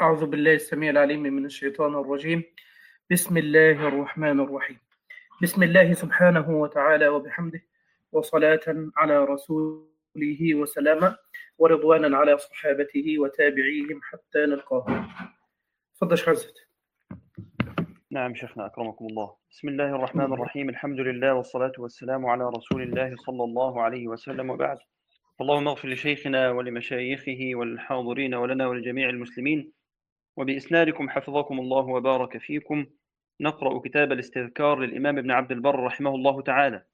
أعوذ بالله السميع العليم من الشيطان الرجيم. بسم الله الرحمن الرحيم. بسم الله سبحانه وتعالى وبحمده، وصلاة على رسوله وسلاما، ورضوانا على صحابته وتابعيهم حتى نلقاه. تفضل حضرتك. نعم شيخنا أكرمكم الله. بسم الله الرحمن الرحيم. الحمد لله والصلاة والسلام على رسول الله صلى الله عليه وسلم، وبعد. اللهم اغفر لشيخنا ولمشايخه والحاضرين ولنا ولجميع المسلمين. وبإسنادكم حفظكم الله وبارك فيكم نقرأ كتاب الاستذكار للإمام ابن عبد البر رحمه الله تعالى.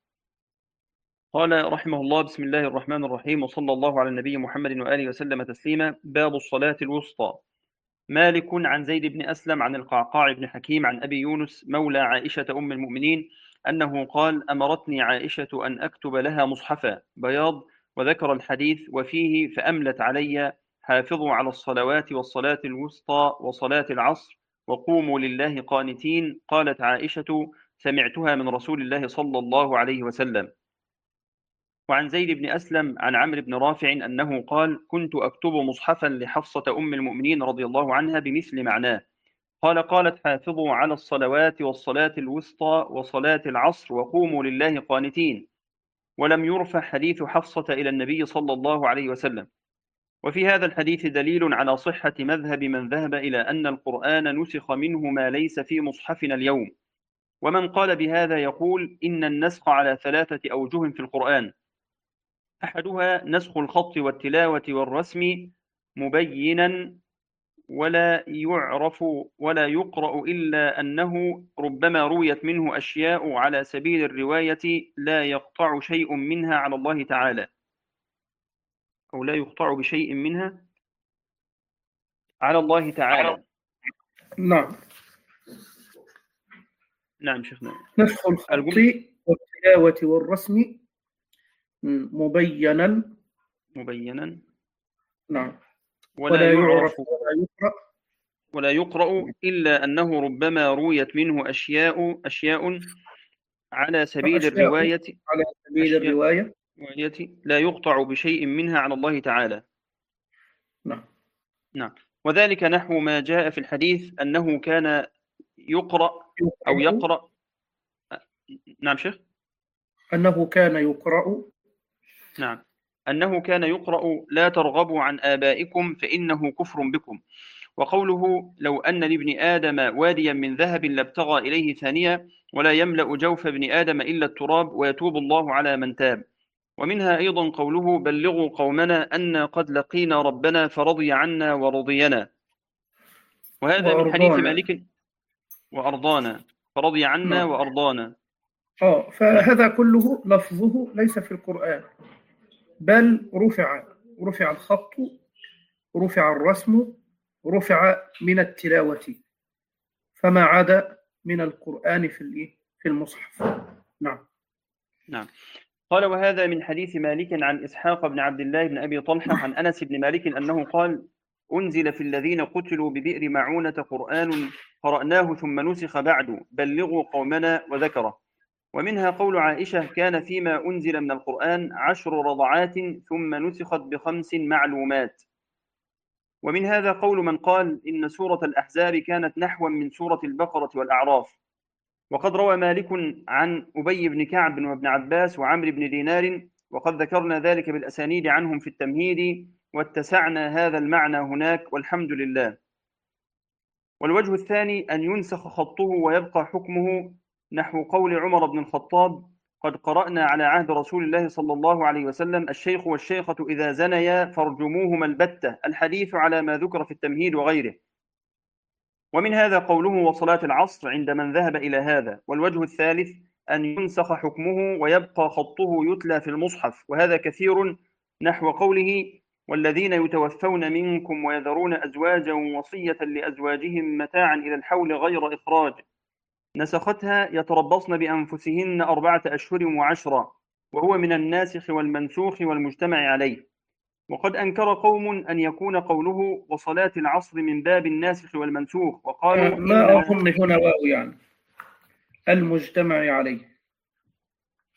قال رحمه الله: بسم الله الرحمن الرحيم، وصلى الله على النبي محمد وآله وسلم تسليما. باب الصلاة الوسطى. مالك عن زيد بن أسلم عن القعقاع بن حكيم عن أبي يونس مولى عائشة أم المؤمنين أنه قال: أمرتني عائشة أن أكتب لها مصحفا بياض، وذكر الحديث وفيه: فأملت علي: حافظوا على الصلوات والصلاة الوسطى وصلاة العصر وقوموا لله قانتين. قالت عائشة: سمعتها من رسول الله صلى الله عليه وسلم. وعن زيد بن أسلم عن عمرو بن رافع أنه قال: كنت أكتب مصحفا لحفصة أم المؤمنين رضي الله عنها بمثل معناه. قالت: حافظوا على الصلوات والصلاة الوسطى وصلاة العصر وقوموا لله قانتين. ولم يرفع حديث حفصة إلى النبي صلى الله عليه وسلم. وفي هذا الحديث دليل على صحة مذهب من ذهب إلى أن القرآن نسخ منه ما ليس في مصحفنا اليوم. ومن قال بهذا يقول إن النسخ على 3 أوجه في القرآن: أحدها نسخ الخط والتلاوة والرسم مبينا ولا يعرف ولا يقرأ إلا أنه ربما رويت منه أشياء على سبيل الرواية لا يقطع شيء منها على الله تعالى، أو لا يقطع بشيء منها على الله تعالى. نعم. نعم شيخنا. نسخ الخط والتلاوة والرسم مبينا. نعم. ولا يعرف ولا يقرأ إلا أنه ربما رويت منه أشياء على سبيل الرواية لا يقطع بشيء منها على الله تعالى. نعم. وذلك نحو ما جاء في الحديث أنه كان يقرأ أو يقرأ. نعم شيخ. أنه كان يقرأ. نعم. أنه كان يقرأ: لا ترغبوا عن آبائكم فإنه كفر بكم. وقوله: لو أن لابن آدم واديا من ذهب لابتغى إليه ثانية، ولا يملأ جوف ابن آدم إلا التراب ويتوب الله على من تاب. ومنها أيضا قوله: بلغوا قومنا أن قد لقينا ربنا فرضي عنا ورضينا. وهذا من حديث مالك. وأرضانا، فرضي عنا وأرضانا. فهذا كله لفظه ليس في القرآن، بل رفع الخط، رفع الرسم، رفع من التلاوة، فما عدا من القرآن في المصحف. نعم. قال: وهذا من حديث مالك عن إسحاق بن عبد الله بن أبي طلحة عن أنس بن مالك أنه قال: أنزل في الذين قتلوا ببئر معونة قرآن قرأناه ثم نسخ بعد، بلغوا قومنا، وذكره. ومنها قول عائشة: كان فيما أنزل من القرآن 10 رضعات ثم نسخت ب5 معلومات. ومن هذا قول من قال إن سورة الأحزاب كانت نحوا من سورة البقرة والأعراف. وقد روى مالك عن أبي بن كعب وابن عباس وعمرو بن دينار، وقد ذكرنا ذلك بالأسانيد عنهم في التمهيد، واتسعنا هذا المعنى هناك، والحمد لله. والوجه الثاني أن ينسخ خطه ويبقى حكمه، نحو قول عمر بن الخطاب: قد قرأنا على عهد رسول الله صلى الله عليه وسلم: الشيخ والشيخة إذا زنيا فارجموهما البتة، الحديث على ما ذكر في التمهيد وغيره. ومن هذا قوله: وصلاة العصر، عند من ذهب إلى هذا. والوجه الثالث أن ينسخ حكمه ويبقى خطه يتلى في المصحف، وهذا كثير، نحو قوله: والذين يتوفون منكم ويذرون أزواجا وصية لأزواجهم متاعا إلى الحول غير إخراج، نسختها: يتربصن بأنفسهن 4 أشهر و10، وهو من الناسخ والمنسوخ والمجتمع عليه. وقد أنكر قوم أن يكون قوله: وصلاة العصر من باب الناسخ والمنسوخ، وقالوا ما أظن هنا واو، يعني المجتمع عليه.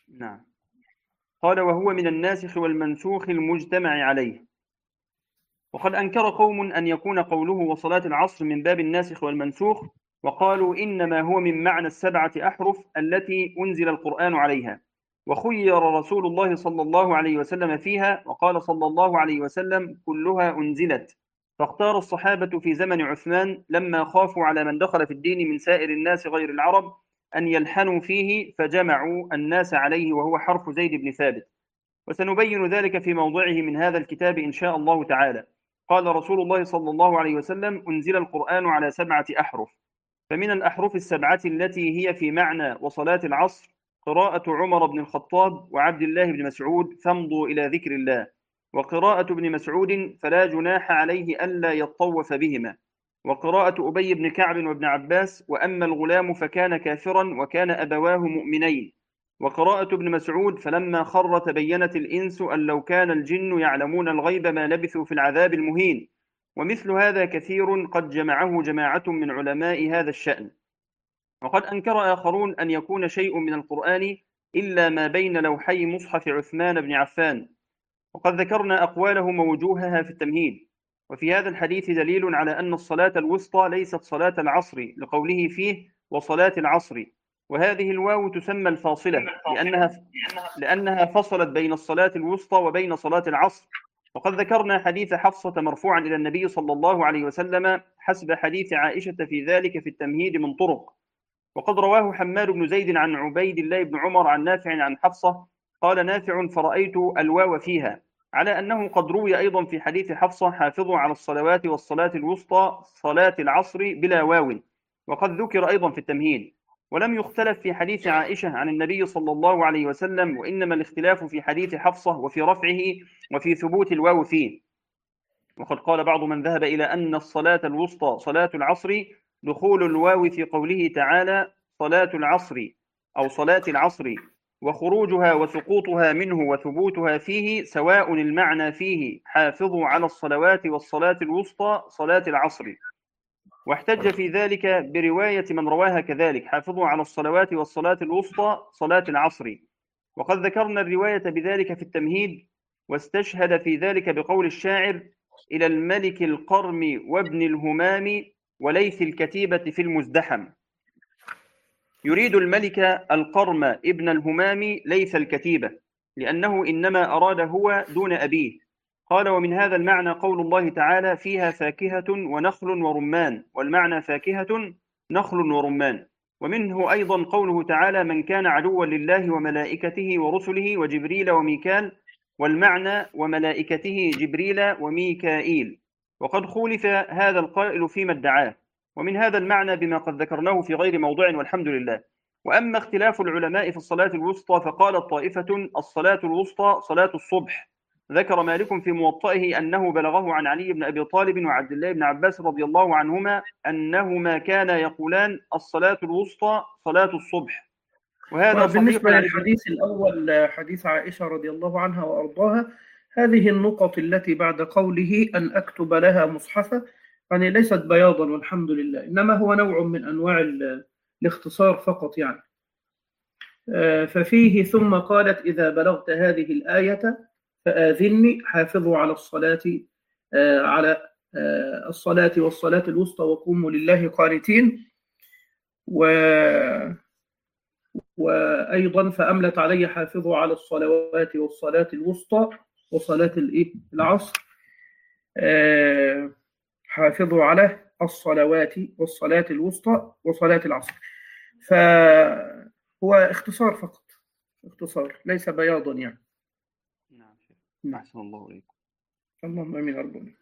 نعم. قال: وهو من الناسخ والمنسوخ المجتمع عليه. وقد أنكر قوم أن يكون قوله وصلاة العصر من باب الناسخ والمنسوخ، وقالوا إنما هو من معنى 7 أحرف التي أنزل القرآن عليها، وخير رسول الله صلى الله عليه وسلم فيها، وقال صلى الله عليه وسلم كلها أنزلت. فاختار الصحابة في زمن عثمان لما خافوا على من دخل في الدين من سائر الناس غير العرب أن يلحنوا فيه، فجمعوا الناس عليه، وهو حرف زيد بن ثابت. وسنبين ذلك في موضعه من هذا الكتاب إن شاء الله تعالى. قال رسول الله صلى الله عليه وسلم أنزل القرآن على 7 أحرف. فمن الأحرف ال7 التي هي في معنى وصلاة العصر قراءة عمر بن الخطاب وعبد الله بن مسعود فامضوا إلى ذكر الله، وقراءة ابن مسعود فلا جناح عليه ألا يطوف بهما، وقراءة أبي بن كعب وابن عباس وأما الغلام فكان كافرا وكان أبواه مؤمنين، وقراءة ابن مسعود فلما خر تبينت الإنس أن لو كان الجن يعلمون الغيب ما لبثوا في العذاب المهين. ومثل هذا كثير قد جمعه جماعة من علماء هذا الشأن. وقد أنكر آخرون أن يكون شيء من القرآن إلا ما بين لوحي مصحف عثمان بن عفان، وقد ذكرنا أقوالهم ووجوهها في التمهيد. وفي هذا الحديث دليل على أن الصلاة الوسطى ليست صلاة العصر لقوله فيه وصلاة العصر، وهذه الواو تسمى الفاصلة لأنها فصلت بين الصلاة الوسطى وبين صلاة العصر. وقد ذكرنا حديث حفصة مرفوعا إلى النبي صلى الله عليه وسلم حسب حديث عائشة في ذلك في التمهيد من طرق. وقد رواه حماد بن زيد عن عبيد الله بن عمر عن نافع عن حفصة قال نافع فرأيت الواو فيها، على أنه قد روي أيضا في حديث حفصة حافظوا على الصلوات والصلاة الوسطى صلاة العصر بلا واو، وقد ذكر أيضا في التمهيد. ولم يختلف في حديث عائشة عن النبي صلى الله عليه وسلم، وإنما الاختلاف في حديث حفصة وفي رفعه وفي ثبوت الواو فيه. وقد قال بعض من ذهب إلى أن الصلاة الوسطى صلاة العصر دخول الواو في قوله تعالى صلاة العصر أو صلاة العصر، وخروجها وسقوطها منه وثبوتها فيه سواء المعنى فيه حافظوا على الصلوات والصلاة الوسطى صلاة العصر. واحتج في ذلك برواية من رواها كذلك حافظوا على الصلوات والصلاة الوسطى صلاة العصر. وقد ذكرنا الرواية بذلك في التمهيد، واستشهد في ذلك بقول الشاعر إلى الملك القرم وابن الهمام وليث الكتيبة في المزدحم. يريد الملك القرم ابن الهمام ليث الكتيبة، لأنه إنما أراد هو دون أبيه. قال ومن هذا المعنى قول الله تعالى فيها فاكهة ونخل ورمان، والمعنى فاكهة نخل ورمان. ومنه أيضا قوله تعالى من كان عدوا لله وملائكته ورسله وجبريل وميكال، والمعنى وملائكته جبريل وميكائيل. وقد خولف هذا القائل فيما ادعاه، ومن هذا المعنى بما قد ذكرناه في غير موضع والحمد لله. وأما اختلاف العلماء في الصلاة الوسطى فقالت طائفة الصلاة الوسطى صلاة الصبح. ذكر مالك في موطئه أنه بلغه عن علي بن أبي طالب وعبد الله بن عباس رضي الله عنهما أنهما كانا يقولان الصلاة الوسطى صلاة الصبح. وهذا بالنسبة للحديث الأول حديث عائشة رضي الله عنها وأرضاها، هذه النقط التي بعد قوله أن أكتب لها مصحفة يعني ليست بياضا والحمد لله، إنما هو نوع من أنواع الاختصار فقط يعني. ففيه ثم قالت إذا بلغت هذه الآية فآذني حافظوا على الصلاة الصلاة والصلاة الوسطى وقوموا لله قانتين. وأيضا فأملت علي حافظوا على الصلوات والصلاة الوسطى وصلاة العصر، حافظوا على الصلوات والصلاة الوسطى وصلاة العصر. فهو اختصار فقط، اختصار ليس بياضا يعني. نعم. أحسن الله إليكم. اللهم آمين أرجوك.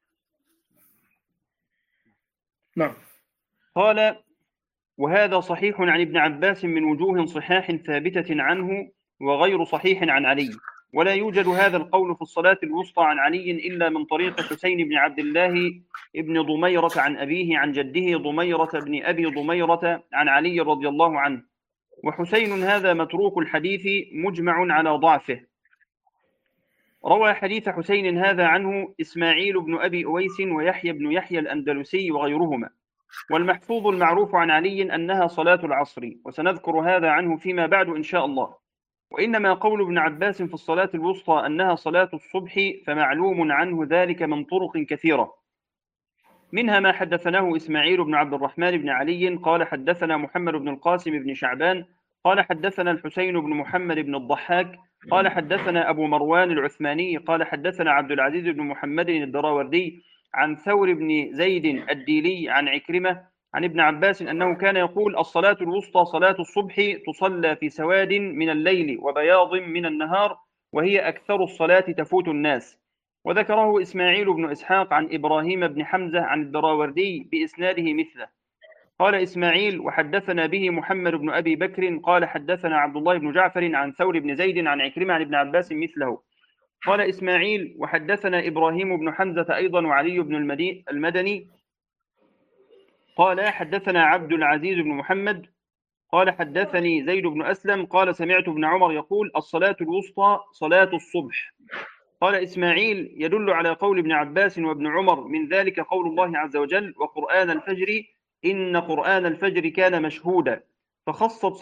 نعم. قال وهذا صحيح عن ابن عباس من وجوه صحاح ثابتة عنه وغير صحيح عن علي، ولا يوجد هذا القول في الصلاة الوسطى عن علي إلا من طريق حسين بن عبد الله ابن ضميرة عن أبيه عن جده ضميرة بن أبي ضميرة عن علي رضي الله عنه. وحسين هذا متروك الحديث مجمع على ضعفه. روى حديث حسين هذا عنه إسماعيل بن أبي أويس ويحيى بن يحيى الأندلسي وغيرهما. والمحفوظ المعروف عن علي أنها صلاة العصر، وسنذكر هذا عنه فيما بعد إن شاء الله. وإنما قول ابن عباس في الصلاة الوسطى أنها صلاة الصبح فمعلوم عنه ذلك من طرق كثيرة، منها ما حدثناه إسماعيل بن عبد الرحمن بن علي قال حدثنا محمد بن القاسم بن شعبان قال حدثنا الحسين بن محمد بن الضحاك قال حدثنا أبو مروان العثماني قال حدثنا عبد العزيز بن محمد الدراوردي عن ثور بن زيد الديلي عن عكرمة عن ابن عباس أنه كان يقول الصلاة الوسطى صلاة الصبح تصلى في سواد من الليل وبياض من النهار، وهي أكثر الصلاة تفوت الناس. وذكره إسماعيل بن إسحاق عن إبراهيم بن حمزة عن الدراوردي بإسناده مثله. قال إسماعيل وحدثنا به محمد بن أبي بكر قال حدثنا عبد الله بن جعفر عن ثور بن زيد عن عكرمة عن ابن عباس مثله. قال إسماعيل وحدثنا إبراهيم بن حمزة أيضا وعلي بن المدني قال حدثنا عبد العزيز بن محمد قال حدثني زيد بن أسلم قال سمعت ابن عمر يقول الصلاة الوسطى صلاة الصبح. قال إسماعيل يدل على قول ابن عباس وابن عمر من ذلك قول الله عز وجل وقرآن الفجر إن قرآن الفجر كان مشهودا، فخصت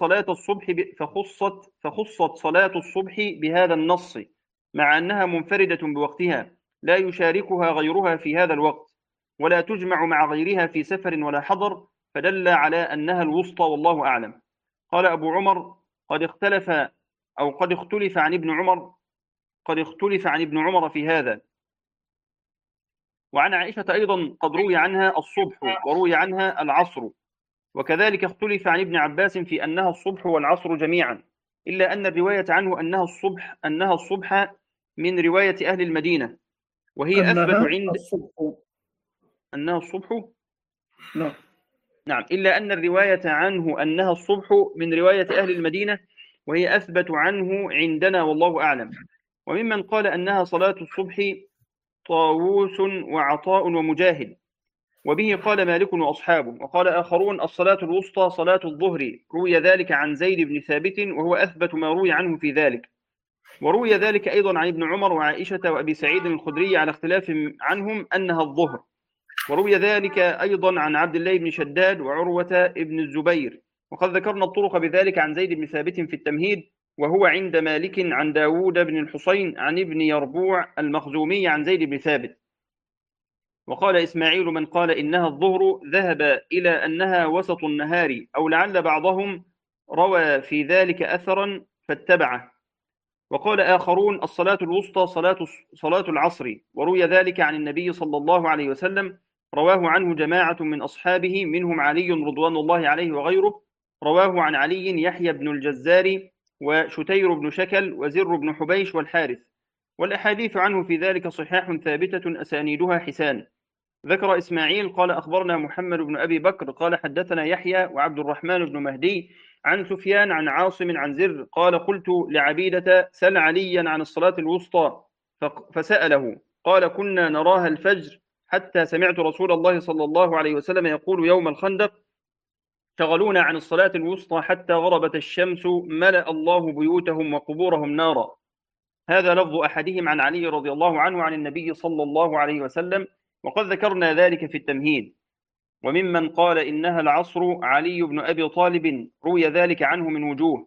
صلاة الصبح بهذا النص مع أنها منفردة بوقتها لا يشاركها غيرها في هذا الوقت ولا تجمع مع غيرها في سفر ولا حضر، فدل على أنها الوسطى والله أعلم. قال أبو عمر قد اختلف عن ابن عمر في هذا. وعن عائشة أيضا قد روي عنها الصبح وروي عنها العصر، وكذلك اختلف عن ابن عباس في أنها الصبح والعصر جميعا، إلا أن الرواية عنه أنها الصبح من رواية أهل المدينة، وهي أثبت عند أنها الصبح. نعم، إلا أن الرواية عنه أنها الصبح من رواية أهل المدينة، وهي أثبت عنه عندنا والله أعلم. وممن قال أنها صلاة الصبح طاووس وعطاء ومجاهد، وبه قال مالك وأصحابه. وقال آخرون الصلاة الوسطى صلاة الظهر، روي ذلك عن زيد بن ثابت وهو أثبت ما روي عنه في ذلك. وروي ذلك أيضا عن ابن عمر وعائشة وأبي سعيد الخدري على اختلاف عنهم أنها الظهر. وروي ذلك أيضا عن عبد الله بن شداد وعروة بن الزبير. وقد ذكرنا الطرق بذلك عن زيد بن ثابت في التمهيد، وهو عند مالك عن داود بن الحصين عن ابن يربوع المخزومي عن زيد بن ثابت. وقال إسماعيل من قال إنها الظهر ذهب إلى أنها وسط النهار، أو لعل بعضهم روى في ذلك أثرا فاتبعه. وقال آخرون الصلاة الوسطى صلاة العصر، وروي ذلك عن النبي صلى الله عليه وسلم، رواه عنه جماعة من أصحابه منهم علي رضوان الله عليه وغيره. رواه عن علي يحيى بن الجزاري وشتير بن شكل وزر بن حبيش والحارث، والأحاديث عنه في ذلك صحاح ثابتة أسانيدها حسان. ذكر إسماعيل قال أخبرنا محمد بن أبي بكر قال حدثنا يحيى وعبد الرحمن بن مهدي عن سفيان عن عاصم عن زر قال قلت لعبيدة سل عليا عن الصلاة الوسطى، فسأله قال كنا نراها الفجر حتى سمعت رسول الله صلى الله عليه وسلم يقول يوم الخندق شغلونا عن الصلاة الوسطى حتى غربت الشمس ملأ الله بيوتهم وقبورهم نارا. هذا لفظ أحدهم عن علي رضي الله عنه عن النبي صلى الله عليه وسلم، وقد ذكرنا ذلك في التمهيد. وممن قال إنها العصر علي بن أبي طالب، روي ذلك عنه من وجوه،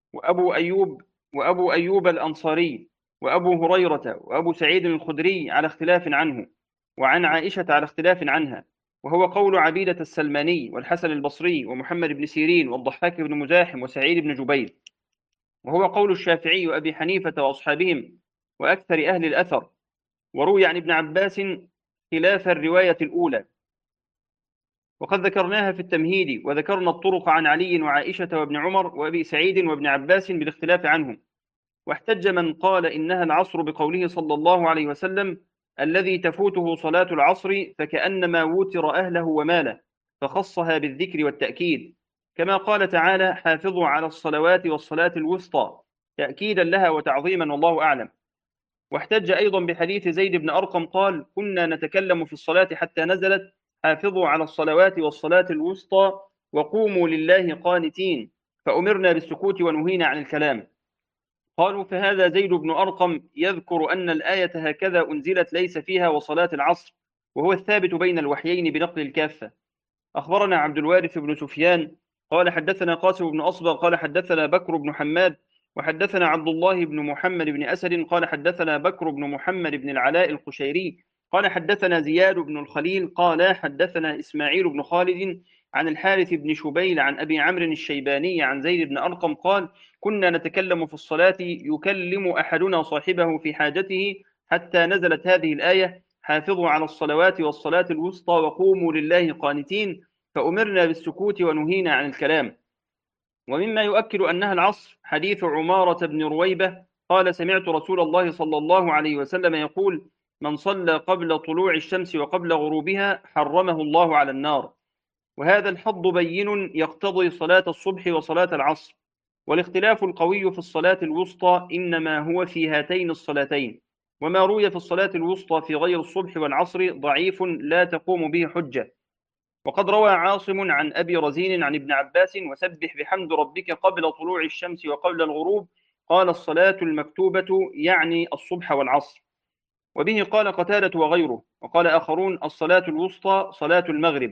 وأبو أيوب الأنصاري وأبو هريرة وأبو سعيد الخدري على اختلاف عنه، وعن عائشة على اختلاف عنها، وهو قول عبيدة السلماني والحسن البصري ومحمد بن سيرين والضحاك بن مزاحم وسعيد بن جبير، وهو قول الشافعي وأبي حنيفة وأصحابهم وأكثر أهل الأثر. وروي عن ابن عباس خلاف الرواية الأولى، وقد ذكرناها في التمهيد، وذكرنا الطرق عن علي وعائشة وابن عمر وأبي سعيد وابن عباس بالاختلاف عنهم. واحتج من قال إنها العصر بقوله صلى الله عليه وسلم الذي تفوته صلاة العصر فكأنما وتر أهله وماله، فخصها بالذكر والتأكيد، كما قال تعالى حافظوا على الصلوات والصلاة الوسطى، تأكيدا لها وتعظيما والله أعلم. واحتج أيضا بحديث زيد بن أرقم قال كنا نتكلم في الصلاة حتى نزلت حافظوا على الصلوات والصلاة الوسطى وقوموا لله قانتين، فأمرنا بالسكوت ونهينا عن الكلام. قالوا فهذا زيد بن أرقم يذكر أن الآية هكذا أنزلت ليس فيها وصلاة العصر، وهو الثابت بين الوحيين بنقل الكافة. أخبرنا عبد الوارث بن سفيان قال حدثنا قاسم بن أصبغ قال حدثنا بكر بن حماد وحدثنا عبد الله بن محمد بن أسد قال حدثنا بكر بن محمد بن العلاء القشيري قال حدثنا زياد بن الخليل قال حدثنا إسماعيل بن خالد عن الحارث بن شبيل عن أبي عمرو الشيباني عن زيد بن أرقم قال كنا نتكلم في الصلاة يكلم أحدنا صاحبه في حاجته حتى نزلت هذه الآية حافظوا على الصلوات والصلاة الوسطى وقوموا لله قانتين فأمرنا بالسكوت ونهينا عن الكلام. ومما يؤكد أنها العصر حديث عمارة بن رويبة قال سمعت رسول الله صلى الله عليه وسلم يقول من صلى قبل طلوع الشمس وقبل غروبها حرمه الله على النار. وهذا الحظ بين يقتضي صلاة الصبح وصلاة العصر، والاختلاف القوي في الصلاة الوسطى إنما هو في هاتين الصلاتين، وما روي في الصلاة الوسطى في غير الصبح والعصر ضعيف لا تقوم به حجة. وقد روى عاصم عن أبي رزين عن ابن عباس وسبح بحمد ربك قبل طلوع الشمس وقبل الغروب قال الصلاة المكتوبة يعني الصبح والعصر. وبه قال قتادة وغيره، وقال آخرون الصلاة الوسطى صلاة المغرب.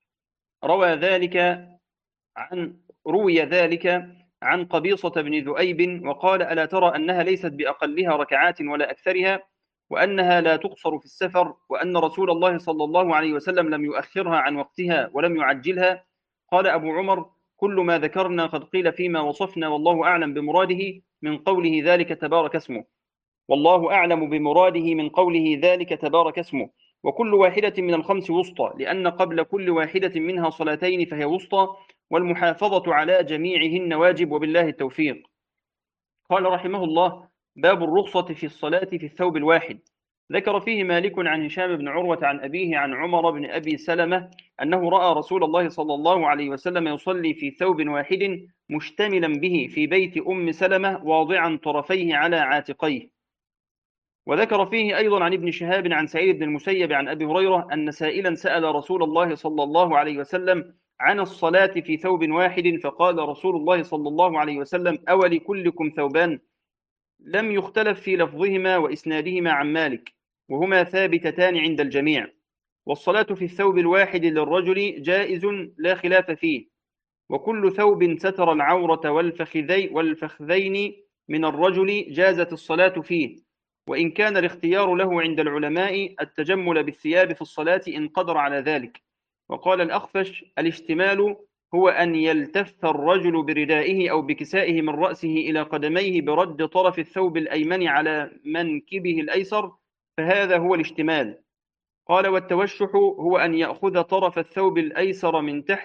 روي ذلك عن قبيصة بن ذؤيب وقال ألا ترى أنها ليست بأقلها ركعات ولا أكثرها، وأنها لا تقصر في السفر، وأن رسول الله صلى الله عليه وسلم لم يؤخرها عن وقتها ولم يعجلها. قال أبو عمر كل ما ذكرنا قد قيل فيما وصفنا والله أعلم بمراده من قوله ذلك تبارك اسمه. والله أعلم بمراده من قوله ذلك تبارك اسمه. وكل واحدة من الخمس وسطى، لأن قبل كل واحدة منها صلاتين فهي وسطى، والمحافظة على جميعهن واجب، وبالله التوفيق. قال رحمه الله باب الرخصة في الصلاة في الثوب الواحد. ذكر فيه مالك عن هشام بن عروة عن أبيه عن عمر بن أبي سلمة أنه رأى رسول الله صلى الله عليه وسلم يصلي في ثوب واحد مشتملا به في بيت أم سلمة واضعا طرفيه على عاتقيه. وذكر فيه أيضا عن ابن شهاب عن سعيد بن المسيب عن أبي هريرة أن سائلا سأل رسول الله صلى الله عليه وسلم عن الصلاة في ثوب واحد فقال رسول الله صلى الله عليه وسلم أولكلكم ثوبان؟ لم يختلف في لفظهما وإسنادهما عن مالك، وهما ثابتتان عند الجميع. والصلاة في الثوب الواحد للرجل جائز لا خلاف فيه، وكل ثوب ستر العورة والفخذين من الرجل جازت الصلاة فيه، وإن كان الاختيار له عند العلماء التجمل بالثياب في الصلاة إن قدر على ذلك. وقال الأخفش الاشتمال هو أن يلتف الرجل بردائه أو بكسائه من رأسه إلى قدميه برد طرف الثوب الأيمن على منكبه الأيسر، فهذا هو الاشتمال. قال والتوشح هو أن يأخذ طرف الثوب الأيسر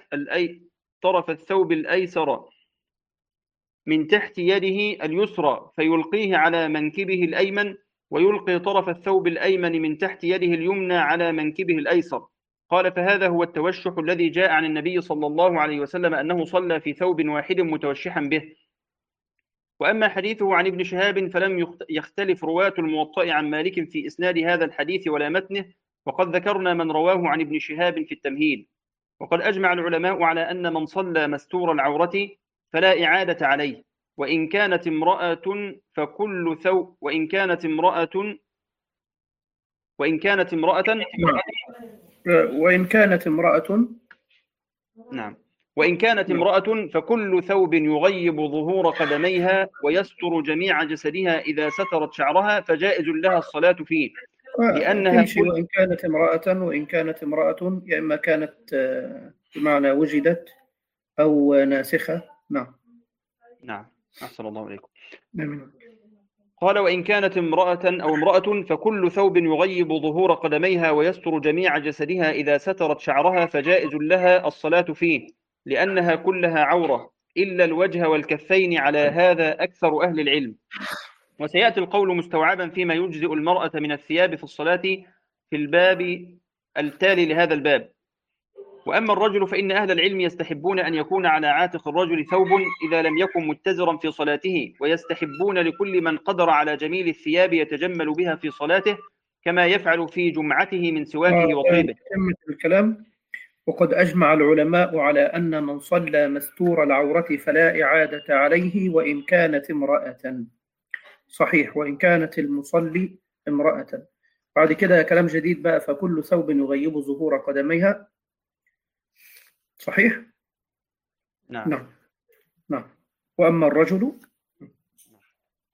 من تحت يده اليسرى فيلقيه على منكبه الأيمن، ويلقي طرف الثوب الأيمن من تحت يده اليمنى على منكبه الأيسر. قال فهذا هو التوشح الذي جاء عن النبي صلى الله عليه وسلم أنه صلى في ثوب واحد متوشحا به. وأما حديثه عن ابن شهاب فلم يختلف رواة الموطأ عن مالك في إسناد هذا الحديث ولا متنه، وقد ذكرنا من رواه عن ابن شهاب في التمهيد. وقد أجمع العلماء على أن من صلى مستور العورة فلا إعادة عليه، وإن كانت امرأة وإن كانت امرأة فكل ثوب يغيب ظهور قدميها ويستر جميع جسدها إذا سترت شعرها فجائز لها الصلاة فيه، لأنها وإن كانت امرأة يا إما كانت بمعنى وجدت أو ناسخة. نعم أحسن الله عليكم. قال وإن كانت امرأة فكل ثوب يغيب ظهور قدميها ويستر جميع جسدها إذا سترت شعرها فجائز لها الصلاة فيه، لأنها كلها عورة إلا الوجه والكفين، على هذا أكثر أهل العلم. وسيأتي القول مستوعبا فيما يجزئ المرأة من الثياب في الصلاة في الباب التالي لهذا الباب. وأما الرجل فإن أهل العلم يستحبون أن يكون على عاتق الرجل ثوب إذا لم يكن متزرا في صلاته، ويستحبون لكل من قدر على جميل الثياب يتجمل بها في صلاته كما يفعل في جمعته من سواكه وطيبه. الكلام. وقد أجمع العلماء على أن من صلى مستور العورة فلا إعادة عليه وإن كانت امرأة. صحيح، وإن كانت المصلي امرأة. بعد كده كلام جديد بقى، فكل ثوب يغيب ظهور قدميها. صحيح؟ نعم. وأما الرجل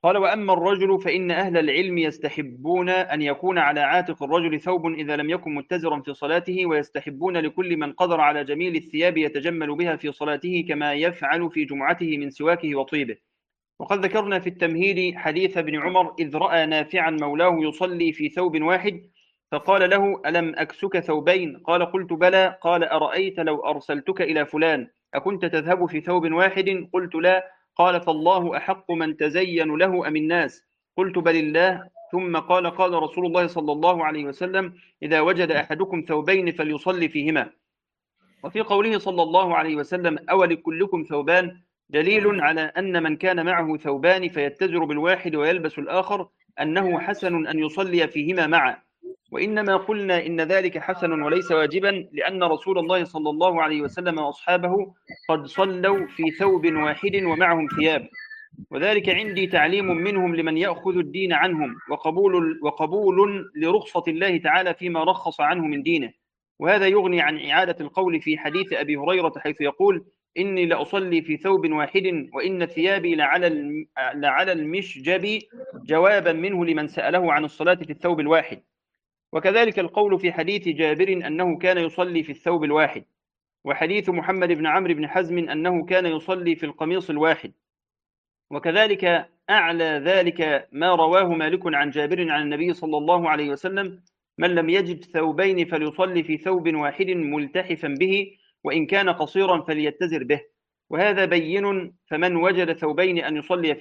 قال: وأما الرجل فإن أهل العلم يستحبون أن يكون على عاتق الرجل ثوب إذا لم يكن متزرا في صلاته، ويستحبون لكل من قدر على جميل الثياب يتجمل بها في صلاته كما يفعل في جمعته من سواكه وطيبه. وقد ذكرنا في التمهيد حديث ابن عمر إذ رأى نافعا مولاه يصلي في ثوب واحد فقال له: ألم أكسك ثوبين؟ قال: قلت بلى. قال: أرأيت لو أرسلتك إلى فلان أكنت تذهب في ثوب واحد؟ قلت لا. قال: فالله أحق من تزين له أم الناس؟ قلت: بل الله. ثم قال: قال رسول الله صلى الله عليه وسلم: إذا وجد أحدكم ثوبين فليصلي فيهما. وفي قوله صلى الله عليه وسلم: أولكلكم ثوبان، دليل على أن من كان معه ثوبان فيتزر بالواحد ويلبس الآخر أنه حسن أن يصلي فيهما معا. وإنما قلنا إن ذلك حسن وليس واجبا لأن رسول الله صلى الله عليه وسلم وأصحابه قد صلوا في ثوب واحد ومعهم ثياب، وذلك عندي تعليم منهم لمن يأخذ الدين عنهم، وقبول لرخصة الله تعالى فيما رخص عنه من دينه. وهذا يغني عن إعادة القول في حديث أبي هريرة حيث يقول: إني لأصلي في ثوب واحد وإن ثيابي لعلى المشجب، جوابا منه لمن سأله عن الصلاة في الثوب الواحد. وكذلك القول في حديث جابر أنه كان يصلي في الثوب الواحد، وحديث محمد بن عمرو بن حزم أنه كان يصلي في القميص الواحد. وكذلك أعلى ذلك ما رواه مالك عن جابر عن النبي صلى الله عليه وسلم: من لم يجد ثوبين فليصلي في ثوب واحد ملتحفا به، وإن كان قصيرا فليتزر به، وهذا بين فمن وجد ثوبين أن يصلي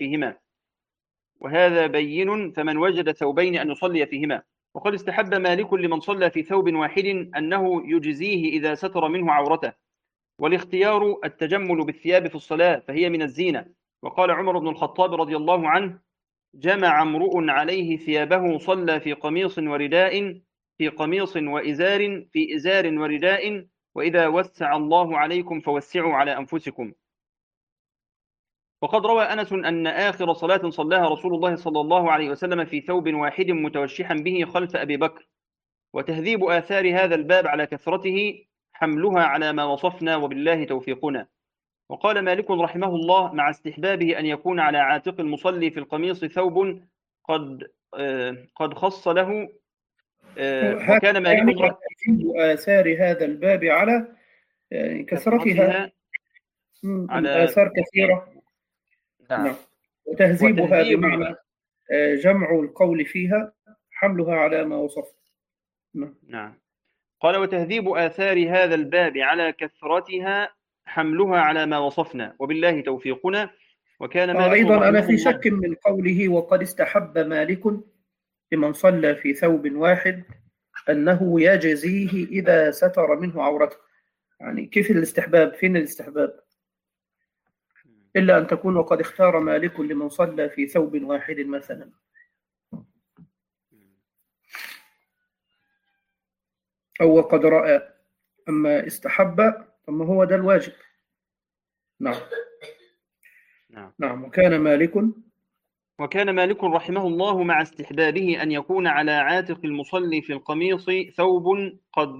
فيهما. وقد استحب مالك لمن صلى في ثوب واحد أنه يجزيه إذا ستر منه عورته، والاختيار التجمل بالثياب في الصلاة فهي من الزينة. وقال عمر بن الخطاب رضي الله عنه: جمع امرؤ عليه ثيابه صلى في قميص ورداء، في قميص وإزار، في إزار ورداء، وإذا وسع الله عليكم فوسعوا على أنفسكم. وقد روى أنس أن آخر صلاة صلاها رسول الله صلى الله عليه وسلم في ثوب واحد متوشحا به خلف أبي بكر. وتهذيب آثار هذا الباب على كثرته حملها على ما وصفنا، وبالله توفيقنا. وقال مالك رحمه الله: مع استحبابه أن يكون على عاتق المصلي في القميص ثوب قد خص له. وكان مالك آثار هذا الباب على كثرتها، الآثار كثيرة. نعم. وتهذيبها بمعنى جمع القول فيها، حملها على ما وصف. نعم. قال: وتهذيب آثار هذا الباب على كثرتها حملها على ما وصفنا، وبالله توفيقنا. وكان مالك أيضا أنا في شك من قوله: وقد استحب مالك لمن صلى في ثوب واحد أنه يجزيه إذا ستر منه عورته. يعني كيف الاستحباب؟ فين الاستحباب؟ إلا أن تكون وقد اختار مالك لمن صلى في ثوب واحد مثلا. أو وقد رأى. أما استحب فما هو ده الواجب. نعم. وكان مالك رحمه الله مع استحبابه أن يكون على عاتق المصلي في القميص ثوب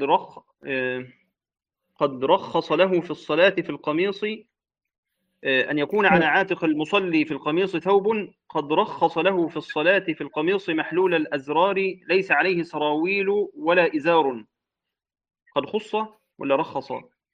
قد رخص له في الصلاة في القميص، أن يكون على عاتق المصلي في القميص ثوب قد رخص له في الصلاة في القميص محلول الأزرار ليس عليه سراويل ولا إزار. قد خص ولا رخص؟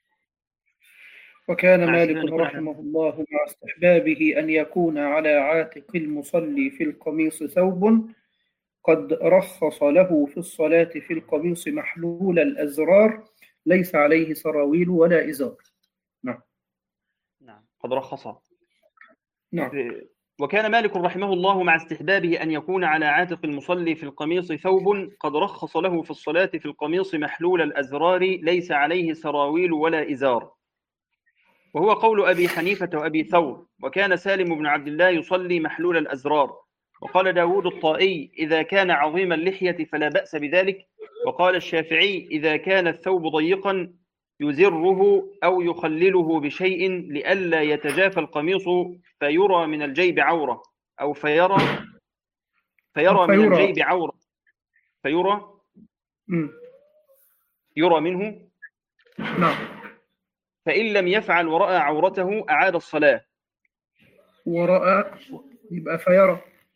وكان مالك رحمه الله مع استحبابه أن يكون على عاتق المصلي في القميص ثوب قد رخص له في الصلاة في القميص محلول الأزرار ليس عليه سراويل ولا إزار. نعم. قد رخص. نعم. وكان مالك رحمه الله مع استحبابه أن يكون على عاتق المصلي في القميص ثوب قد رخص له في الصلاة في القميص محلول الأزرار ليس عليه سراويل ولا إزار، وهو قول أبي حنيفة وأبي ثور. وكان سالم بن عبد الله يصلي محلول الأزرار. وقال داود الطائي: إذا كان عظيم اللحية فلا بأس بذلك. وقال الشافعي: إذا كان الثوب ضيقا يزره أو يخلله بشيء لئلا يتجافى القميص فيرى من الجيب عورة، أو فيرى من الجيب عورة، يرى منه. نعم. فإن لم يفعل ورأى عورته أعاد الصلاة. ورأى يبقى فيرى.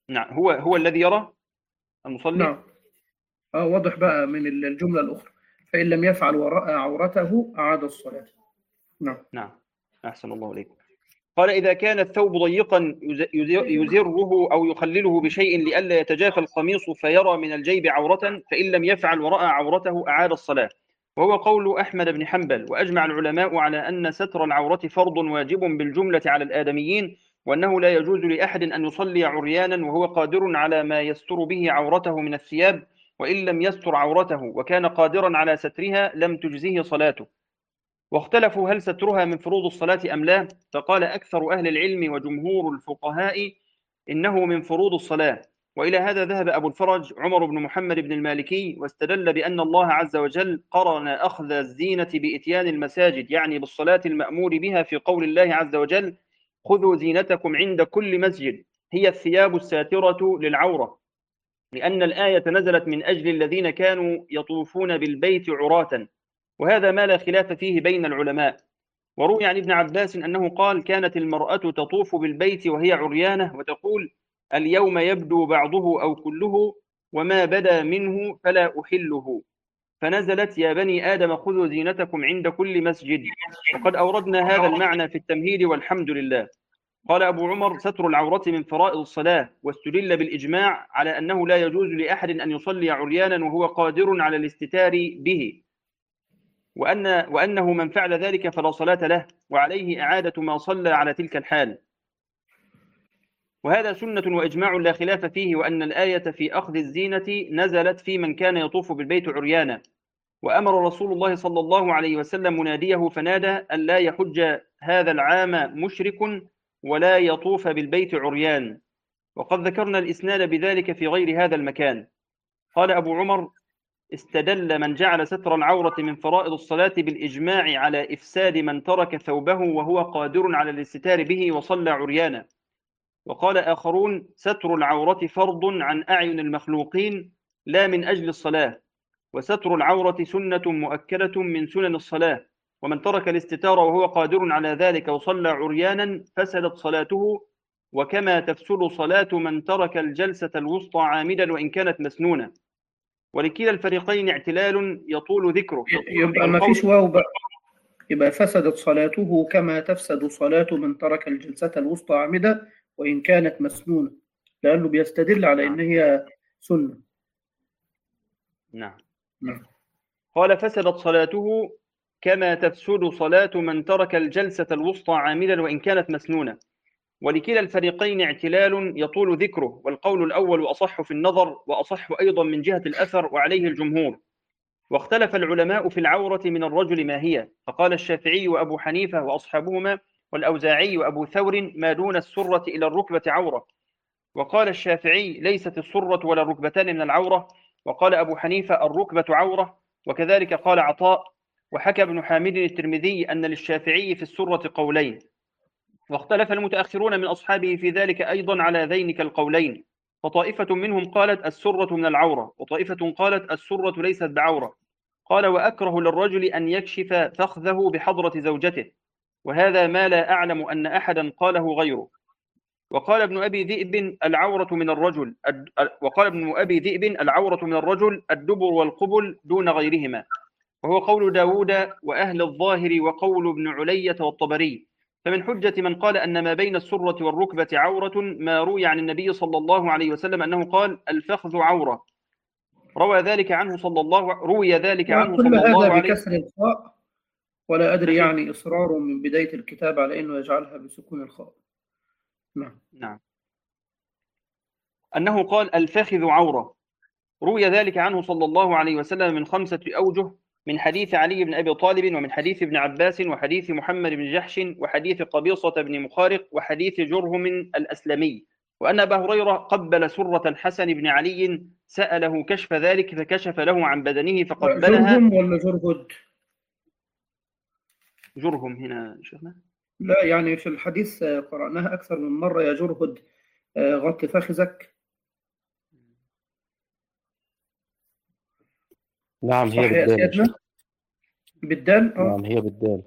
نعم، هو الذي يرى المصلي. نعم. واضح بقى من الجملة الأخرى، فإن لم يفعل ورأى عورته أعاد الصلاة. نعم. نعم، أحسن الله إليكم. قال: إذا كان الثوب ضيقا يزره أو يخلله بشيء لئلا يتجافى القميص فيرى من الجيب عورة، فإن لم يفعل ورأى عورته أعاد الصلاة. وهو قول أحمد بن حنبل. وأجمع العلماء على أن ستر العورة فرض واجب بالجملة على الآدميين، وأنه لا يجوز لأحد أن يصلي عريانا وهو قادر على ما يستر به عورته من الثياب، وإن لم يستر عورته وكان قادرا على سترها لم تجزه صلاته. واختلفوا هل سترها من فروض الصلاة أم لا، فقال أكثر أهل العلم وجمهور الفقهاء إنه من فروض الصلاة. وإلى هذا ذهب أبو الفرج عمر بن محمد بن المالكي، واستدل بأن الله عز وجل قرن أخذ الزينة بإتيان المساجد، يعني بالصلاة المأمور بها، في قول الله عز وجل: خذوا زينتكم عند كل مسجد، هي الثياب الساترة للعورة، لأن الآية نزلت من أجل الذين كانوا يطوفون بالبيت عراة، وهذا ما لا خلاف فيه بين العلماء. وروي عن ابن عباس أنه قال: كانت المرأة تطوف بالبيت وهي عريانة وتقول: اليوم يبدو بعضه أو كله، وما بدا منه فلا أحله، فنزلت: يا بني آدم خذوا زينتكم عند كل مسجد. وقد أوردنا هذا المعنى في التمهيد، والحمد لله. قال أبو عمر: ستر العورة من فرائض الصلاة، واستدل بالإجماع على أنه لا يجوز لأحد أن يصلي عريانا وهو قادر على الاستتار به، وأنه من فعل ذلك فلا صلاة له، وعليه إعادة ما صلى على تلك الحال. وهذا سنة وإجماع لا خلاف فيه، وأن الآية في أخذ الزينة نزلت في من كان يطوف بالبيت عريانا. وأمر رسول الله صلى الله عليه وسلم مناديه فنادى أن لا يحج هذا العام مشرك ولا يطوف بالبيت عريان. وقد ذكرنا الإسناد بذلك في غير هذا المكان. قال أبو عمر: استدل من جعل ستر العورة من فرائض الصلاة بالإجماع على إفساد من ترك ثوبه وهو قادر على الاستتار به وصلى عريانا. وقال آخرون: ستر العورة فرض عن أعين المخلوقين لا من أجل الصلاة، وستر العورة سنة مؤكدة من سنن الصلاة، ومن ترك الاستتار وهو قادر على ذلك وصلى عريانا فسدت صلاته، وكما تفسد صلاة من ترك الجلسة الوسطى عامدا وإن كانت مسنونة. ولكلا الفريقين اعتلال يطول ذكره. يبقى ما فيش واو بقى، يبقى فسدت صلاته كما تفسد صلاة من ترك الجلسة الوسطى عامدة وإن كانت مسنونة، لأنه بيستدل على إن هي سنة. نعم. نعم. قال: فسدت صلاته كما تفسد صلاة من ترك الجلسة الوسطى عامدا وإن كانت مسنونة. ولكلا الفريقين اعتلال يطول ذكره، والقول الأول أصح في النظر، وأصح أيضا من جهة الأثر، وعليه الجمهور. واختلف العلماء في العورة من الرجل ما هي، فقال الشافعي وأبو حنيفة وأصحابهما والأوزاعي وأبو ثور: ما دون السرة إلى الركبة عورة. وقال الشافعي: ليست السرة ولا الركبتان من العورة. وقال أبو حنيفة: الركبة عورة. وكذلك قال عطاء. وحكى ابن حامد الترمذي أن للشافعي في السرة قولين. واختلف المتأخرون من أصحابه في ذلك أيضا على ذينك القولين، فطائفة منهم قالت السرة من العورة، وطائفة قالت السرة ليست بعورة. قال: وأكره للرجل أن يكشف فخذه بحضرة زوجته، وهذا ما لا أعلم أن أحدا قاله غيره. وقال ابن أبي ذئب: العورة من الرجل الدبر والقبل دون غيرهما، وهو قول داود وأهل الظاهر وقول ابن علية والطبري. فمن حجة من قال أن ما بين السرة والركبة عورة ما روي عن النبي صلى الله عليه وسلم أنه قال: الفخذ عورة. روي ذلك عنه صلى الله وكل هذا عليه. بكسر الخاء، ولا أدري يعني إصرار من بداية الكتاب على أنه يجعلها بسكون الخاء. نعم. أنه قال: الفخذ عورة. روي ذلك عنه صلى الله عليه وسلم من 5 أوجه: من حديث علي بن أبي طالب، ومن حديث ابن عباس، وحديث محمد بن جحش، وحديث قبيصة بن مخارق، وحديث جرهم الأسلمي. وأن أبا هريرة قبل سرة الحسن بن علي سأله كشف ذلك فكشف له عن بدنه فقبلها. جرهم ولا جرهد؟ جرهم هنا شيخنا؟ لا، يعني في الحديث قرأناها أكثر من مرة: يا جرهد غط فخذك. نعم، هي صح يا بالدال يا سيدنا؟ شيخ. بالدال. نعم، هي بالدال.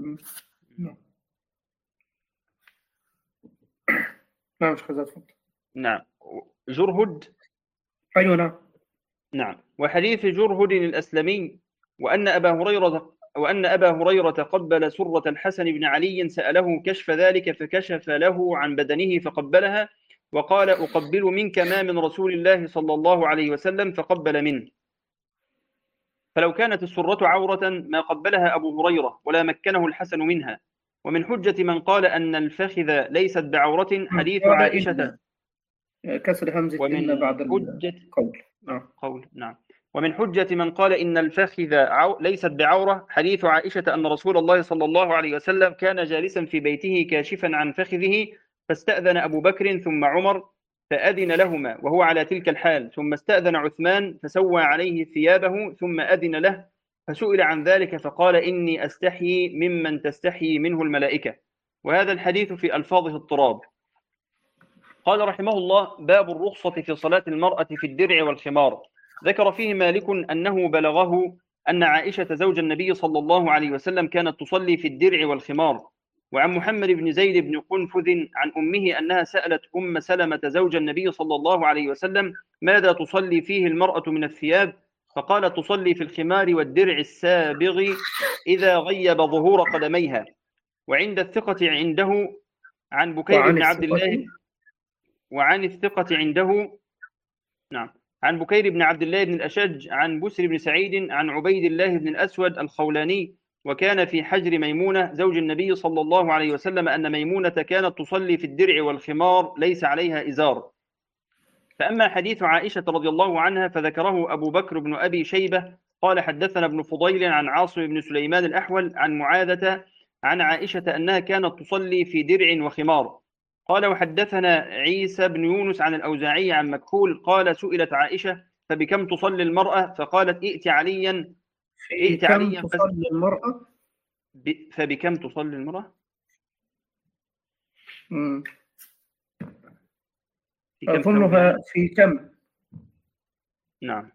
نعم. نعم، مش خذت. نعم، جرهد. أيوة نعم. نعم. وحديث جرهد الأسلمي وأن أبا هريرة قبل سرة الحسن بن علي سأله كشف ذلك فكشف له عن بدنه فقبلها وقال أقبل منك ما من رسول الله صلى الله عليه وسلم فقبل منه. فلو كانت السرة عورة ما قبلها أبو هريرة ولا مكنه الحسن منها. ومن حجة من قال أن الفخذ ليست بعورة حديث بعد عائشة. إن كسر همزة إن ومن بعد حجة القول. نعم. نعم. ومن حجة من قال إن الفخذ ليست بعورة حديث عائشة أن رسول الله صلى الله عليه وسلم كان جالسا في بيته كاشفا عن فخذه فاستأذن أبو بكر ثم عمر فأذن لهما وهو على تلك الحال ثم استأذن عثمان فسوى عليه ثيابه ثم أذن له فسئل عن ذلك فقال إني أستحيي ممن تستحيي منه الملائكة. وهذا الحديث في ألفاظه اضطراب. قال رحمه الله: باب الرخصة في صلاة المرأة في الدرع والخمار. ذكر فيه مالك أنه بلغه أن عائشة زوج النبي صلى الله عليه وسلم كانت تصلي في الدرع والخمار. وعن محمد بن زيد بن قنفذ عن أمه أنها سألت أم سلمة زوج النبي صلى الله عليه وسلم ماذا تصلي فيه المرأة من الثياب؟ فقالت تصلي في الخمار والدرع السابغ إذا غيب ظهور قدميها. وعند الثقة عنده عن بكير بن عبد الله وعن الثقة عنده نعم عن بكير بن عبد الله بن الأشج عن بسر بن سعيد عن عبيد الله بن الأسود الخولاني وكان في حجر ميمونة زوج النبي صلى الله عليه وسلم أن ميمونة كانت تصلي في الدرع والخمار ليس عليها إزار. فأما حديث عائشة رضي الله عنها فذكره أبو بكر بن أبي شيبة قال حدثنا ابن فضيل عن عاصم بن سليمان الأحول عن معاذة عن عائشة أنها كانت تصلي في درع وخمار. قال وحدثنا عيسى بن يونس عن الأوزاعي عن مكحول قال سئلت عائشة فبكم تصلي المرأة فقالت ائت عليا تصلي المرأة فبكم تصلي المرأة أظنها في كم. نعم.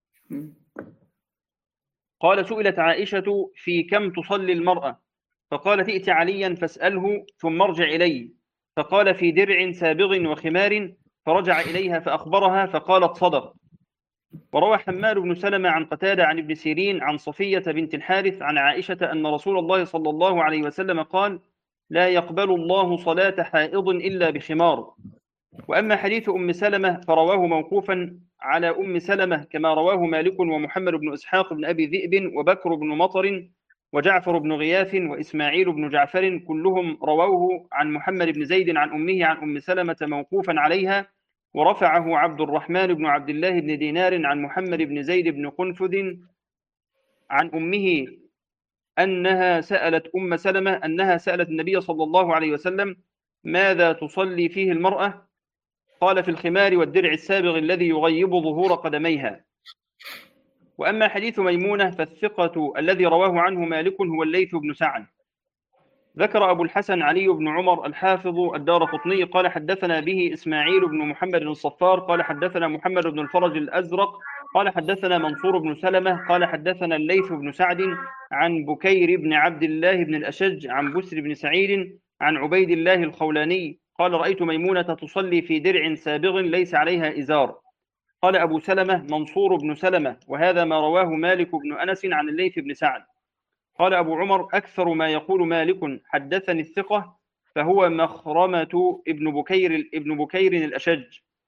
قال سئلت عائشة في كم تصلي المرأة فقالت ائت عليا فاسأله ثم ارجع إلي فقال في درع سابغ وخمار فرجع إليها فأخبرها فقالت صدق. وروى حماد بن سلمة عن قتادة عن ابن سيرين عن صفية بنت الحارث عن عائشة أن رسول الله صلى الله عليه وسلم قال لا يقبل الله صلاة حائض إلا بخمار. وأما حديث أم سلمة فرواه موقوفا على أم سلمة كما رواه مالك ومحمد بن إسحاق بن أبي ذئب وبكر بن مطر وجعفر بن غياث وإسماعيل بن جعفر كلهم رووه عن محمد بن زيد عن أمه عن أم سلمة موقوفا عليها. ورفعه عبد الرحمن بن عبد الله بن دينار عن محمد بن زيد بن قنفذ عن أمه أنها سألت أم سلمة أنها سألت النبي صلى الله عليه وسلم ماذا تصلي فيه المرأة؟ قال في الخمار والدرع السابغ الذي يغيب ظهور قدميها. وأما حديث ميمونة فالثقة الذي رواه عنه مالك هو الليث بن سعد. ذكر أبو الحسن علي بن عمر الحافظ الدارقطني قال حدثنا به إسماعيل بن محمد الصفار قال حدثنا محمد بن الفرج الأزرق قال حدثنا منصور بن سلمة قال حدثنا الليث بن سعد عن بكير بن عبد الله بن الأشج عن بسر بن سعيد عن عبيد الله الخولاني قال رأيت ميمونة تصلي في درع سابغ ليس عليها إزار. قال أبو سلمة منصور بن سلمة وهذا ما رواه مالك بن أنس عن الليث بن سعد. قال أبو عمر أكثر ما يقول مالك حدثني الثقة فهو مخرمة ابن بكير الأشج.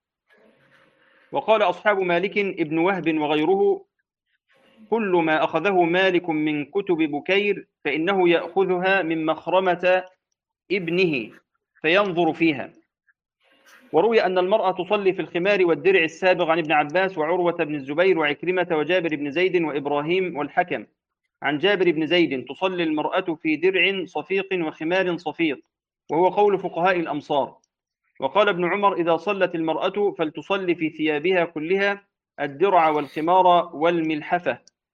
وقال أصحاب مالك ابن وهب وغيره كل ما أخذه مالك من كتب بكير فإنه يأخذها من مخرمة ابنه فينظر فيها. وروي أن المرأة تصلي في الخمار والدرع السابغ عن ابن عباس وعروة بن الزبير وعكرمة وجابر بن زيد وإبراهيم والحكم عن جابر بن زيد تصلي المرأة في درع صفيق وخمار صفيق وهو قول فقهاء الأمصار. وقال ابن عمر إذا صلت المرأة فلتصلي في ثيابها كلها الدرع والخمار والملحفة.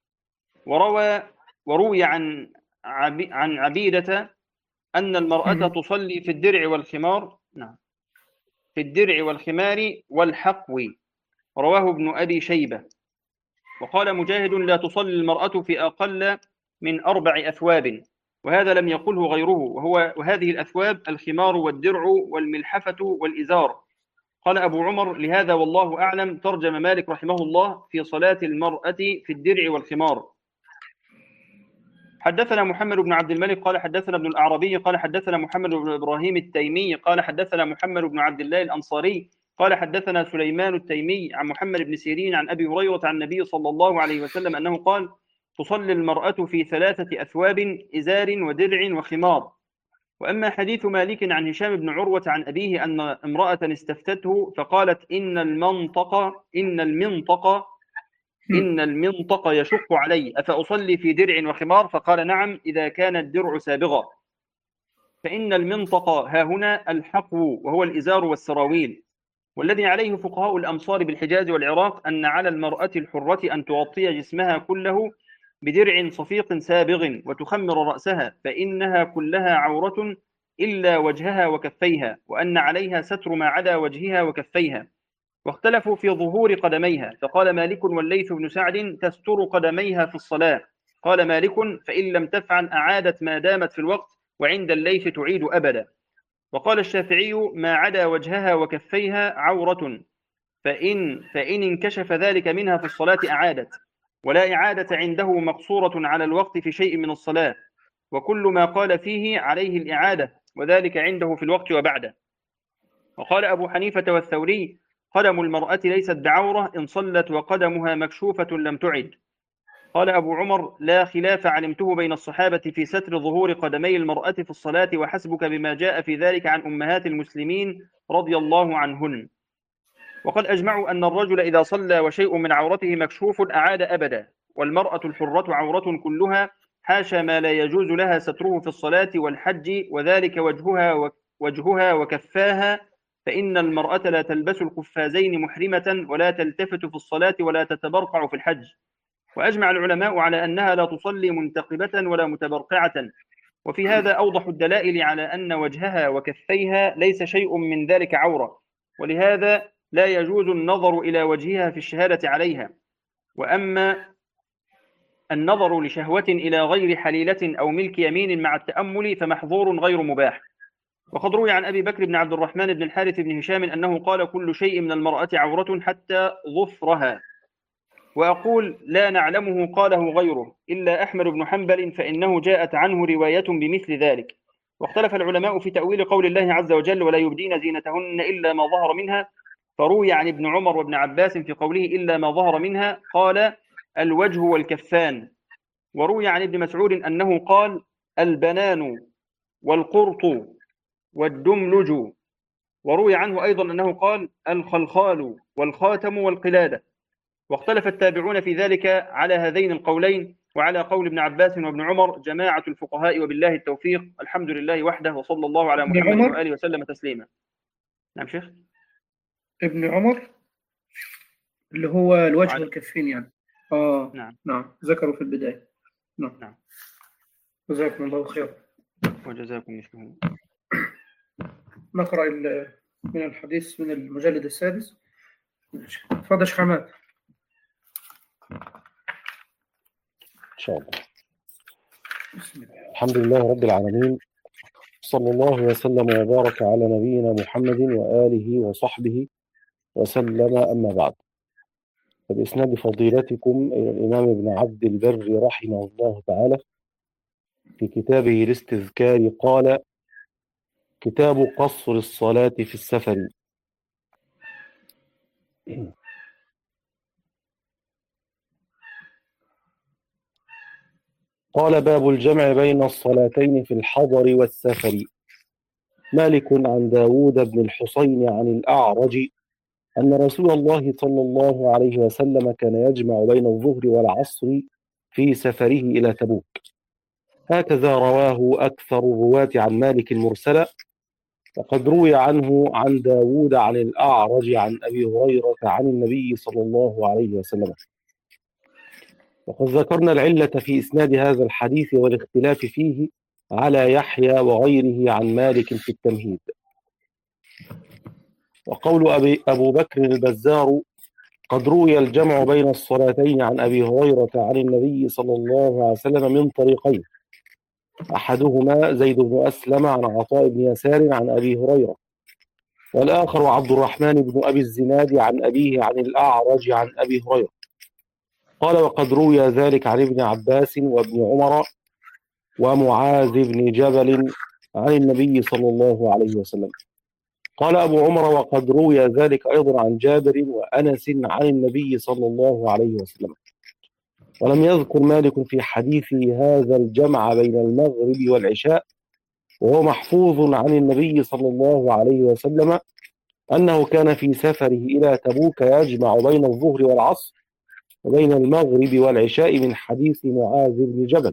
وروي عن عبيدة أن المرأة تصلي في الدرع والخمار في الدرع والخمار والحقو رواه ابن أبي شيبة. وقال مجاهد لا تصلي المرأة في أقل من 4 أثواب وهذا لم يقله غيره وهذه الأثواب الخمار والدرع والملحفة والإزار. قال أبو عمر: لهذا والله أعلم ترجم مالك رحمه الله في صلاة المرأة في الدرع والخمار. حدثنا محمد بن عبد الملك قال حدثنا ابن الأعرابي قال حدثنا محمد بن إبراهيم التيمي قال حدثنا محمد بن عبد الله الأنصاري قال حدثنا سليمان التيمي عن محمد بن سيرين عن أبي هريرة عن النبي صلى الله عليه وسلم أنه قال: تصلي المرأة في 3 أثواب: إزار ودرع وخمار. وأما حديث مالك عن هشام بن عروة عن أبيه أن امرأة استفتته فقالت: إن المنطق يشق علي، أفأصلي في درع وخمار؟ فقال: نعم، إذا كان الدرع سابغا. فإن المنطق هاهنا الحقو، وهو الإزار والسراويل. والذي عليه فقهاء الأمصار بالحجاز والعراق أن على المرأة الحرة أن تغطي جسمها كله بدرع صفيق سابغ وتخمر رأسها، فإنها كلها عورة إلا وجهها وكفيها، وأن عليها ستر ما عدا وجهها وكفيها. واختلفوا في ظهور قدميها، فقال مالك والليث بن سعد: تستر قدميها في الصلاة. قال مالك: فإن لم تفعل أعادت ما دامت في الوقت، وعند الليث تعيد أبدا. وقال الشافعي: ما عدا وجهها وكفيها عورة، فإن انكشف ذلك منها في الصلاة أعادت، ولا إعادة عنده مقصورة على الوقت في شيء من الصلاة، وكل ما قال فيه عليه الإعادة، وذلك عنده في الوقت وبعده. وقال أبو حنيفة والثوري: قدم المرأة ليست بعورة إن صلت وقدمها مكشوفة لم تعد. قال أبو عمر: لا خلاف علمته بين الصحابة في ستر ظهور قدمي المرأة في الصلاة، وحسبك بما جاء في ذلك عن أمهات المسلمين رضي الله عنهن. وقد أجمعوا أن الرجل إذا صلى وشيء من عورته مكشوف أعاد أبدا، والمرأة الحرة عورة كلها، حاشا ما لا يجوز لها ستره في الصلاة والحج، وذلك وجهها وكفاها، فإن المرأة لا تلبس القفازين محرمة، ولا تلتفت في الصلاة، ولا تتبرقع في الحج. وأجمع العلماء على أنها لا تصلي منتقبة ولا متبرقعة. وفي هذا أوضح الدلائل على أن وجهها وكفيها ليس شيء من ذلك عورة، ولهذا لا يجوز النظر إلى وجهها في الشهادة عليها. وأما النظر لشهوة إلى غير حليلة أو ملك يمين مع التأمل فمحظور غير مباح. وقد روي عن أبي بكر بن عبد الرحمن بن الحارث بن هشام أنه قال: كل شيء من المرأة عورة حتى ظفرها. وأقول: لا نعلمه قاله غيره إلا أحمد بن حنبل، فإنه جاءت عنه رواية بمثل ذلك. واختلف العلماء في تأويل قول الله عز وجل: ولا يبدين زينتهن إلا ما ظهر منها. فروي عن ابن عمر وابن عباس في قوله إلا ما ظهر منها قال: الوجه والكفان. وروي عن ابن مسعود أنه قال: البنان والقرط والدملج. وروي عنه أيضا أنه قال: الخلخال والخاتم والقلادة. واختلف التابعون في ذلك على هذين القولين، وعلى قول ابن عباس وابن عمر جماعة الفقهاء، وبالله التوفيق. الحمد لله وحده، وصلى الله على ابن محمد عمر وآله وسلم تسليما. نعم شيخ. ابن عمر اللي هو الوجه وعلى... والكفين يعني. نعم ذكروا في البداية. نعم. جزاكم الله خير. وجزاكم مثله. نقرأ من الحديث من المجلد السادس. تفضل شيخ حماد. إن شاء الله. الحمد لله رب العالمين، صلى الله وسلم وبارك على نبينا محمد وآله وصحبه وسلم، أما بعد. فبإسناد فضيلتكم إلى الإمام ابن عبد البر رحمه الله تعالى في كتابه الاستذكار قال: كتاب قصر الصلاة في السفر. قال: باب الجمع بين الصلاتين في الحضر والسفر. مالك عن داود بن الحصين عن الأعرج أن رسول الله صلى الله عليه وسلم كان يجمع بين الظهر والعصر في سفره إلى تبوك. هكذا رواه أكثر الرواة عن مالك مرسلا، وقد روي عنه عن داود عن الأعرج عن أبي هريرة عن النبي صلى الله عليه وسلم. وقد ذكرنا العلة في إسناد هذا الحديث والاختلاف فيه على يحيى وغيره عن مالك في التمهيد. وقول أبو بكر البزار: قد روي الجمع بين الصلاتين عن أبي هريرة عن النبي صلى الله عليه وسلم من طريقين: أحدهما زيد بن أسلم عن عطاء بن يسار عن أبي هريرة، والآخر عبد الرحمن بن أبي الزناد عن أبيه عن الأعرج عن أبي هريرة قال وقد روي ذلك عن ابن عباس وابن عمر ومعاذ بن جبل عن النبي صلى الله عليه وسلم. قال أبو عمر وقد روي ذلك أيضا عن جابر وأنس عن النبي صلى الله عليه وسلم. ولم يذكر مالك في حديثه هذا الجمع بين المغرب والعشاء، وهو محفوظ عن النبي صلى الله عليه وسلم أنه كان في سفره إلى تبوك يجمع بين الظهر والعصر وبين المغرب والعشاء من حديث معاذ بن جبل.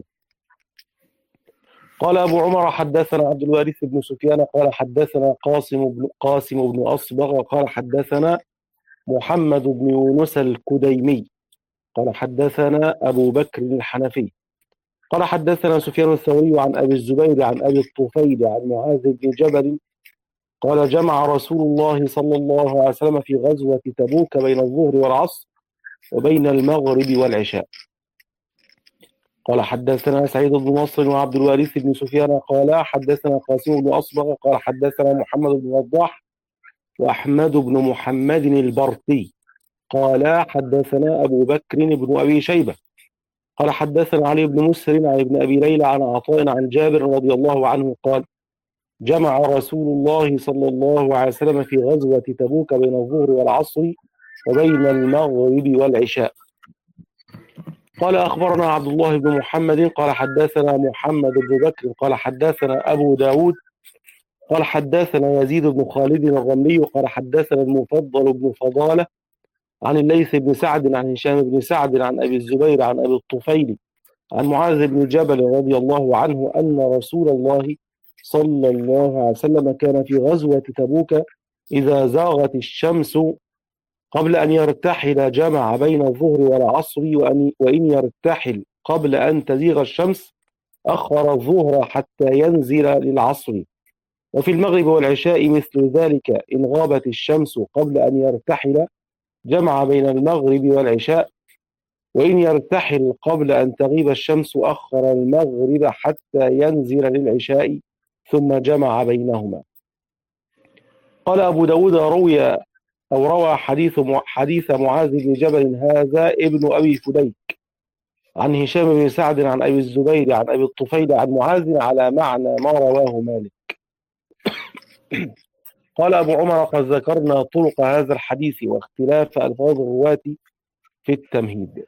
قال أبو عمر حدثنا عبد الوارث بن سفيان قال حدثنا قاسم بن أصبغ قال حدثنا محمد بن يونس الكديمي قال حدثنا أبو بكر الحنفي قال حدثنا سفيان الثوري عن أبي الزبير عن أبي الطفيل عن معاذ بن جبل قال جمع رسول الله صلى الله عليه وسلم في غزوة تبوك بين الظهر والعصر وبين المغرب والعشاء. قال حدثنا سعيد بن نصر وعبد الوارث بن سفيان قال حدثنا قاسم بن أصبغ قال حدثنا محمد بن وضاح وأحمد بن محمد البرقي قال حدثنا أبو بكر بن أبي شيبة قال حدثنا علي بن مسهر عن ابن أبي ليلى عن عطاء عن جابر رضي الله عنه قال جمع رسول الله صلى الله عليه وسلم في غزوة تبوك بين الظهر والعصر وبين المغرب والعشاء. قال أخبرنا عبد الله بن محمد قال حدثنا محمد بن بكر قال حدثنا أبو داود قال حدثنا يزيد بن خالد الرملي قال حدثنا المفضل بن فضالة عن الليث بن سعد عن هشام بن سعد عن أبي الزبير عن أبي الطفيل عن معاذ بن جبل رضي الله عنه أن رسول الله صلى الله عليه وسلم كان في غزوة تبوك إذا زاغت الشمس قبل أن يرتحل جمع بين الظهر والعصر وإن يرتحل قبل أن تزيغ الشمس أخر الظهر حتى ينزل للعصر. وفي المغرب والعشاء مثل ذلك إن غابت الشمس قبل أن يرتحل جمع بين المغرب والعشاء وإن يرتحل قبل أن تغيب الشمس أخر المغرب حتى ينزل للعشاء ثم جمع بينهما. قال أبو داود روى حديث معاذ بن جبل هذا ابن أبي فديك عن هشام بن سعد عن أبي الزبير عن أبي الطفيل عن معاذ على معنى ما رواه مالك. قال أبو عمر قد ذكرنا طرق هذا الحديث واختلاف ألفاظ الرواة في التمهيد.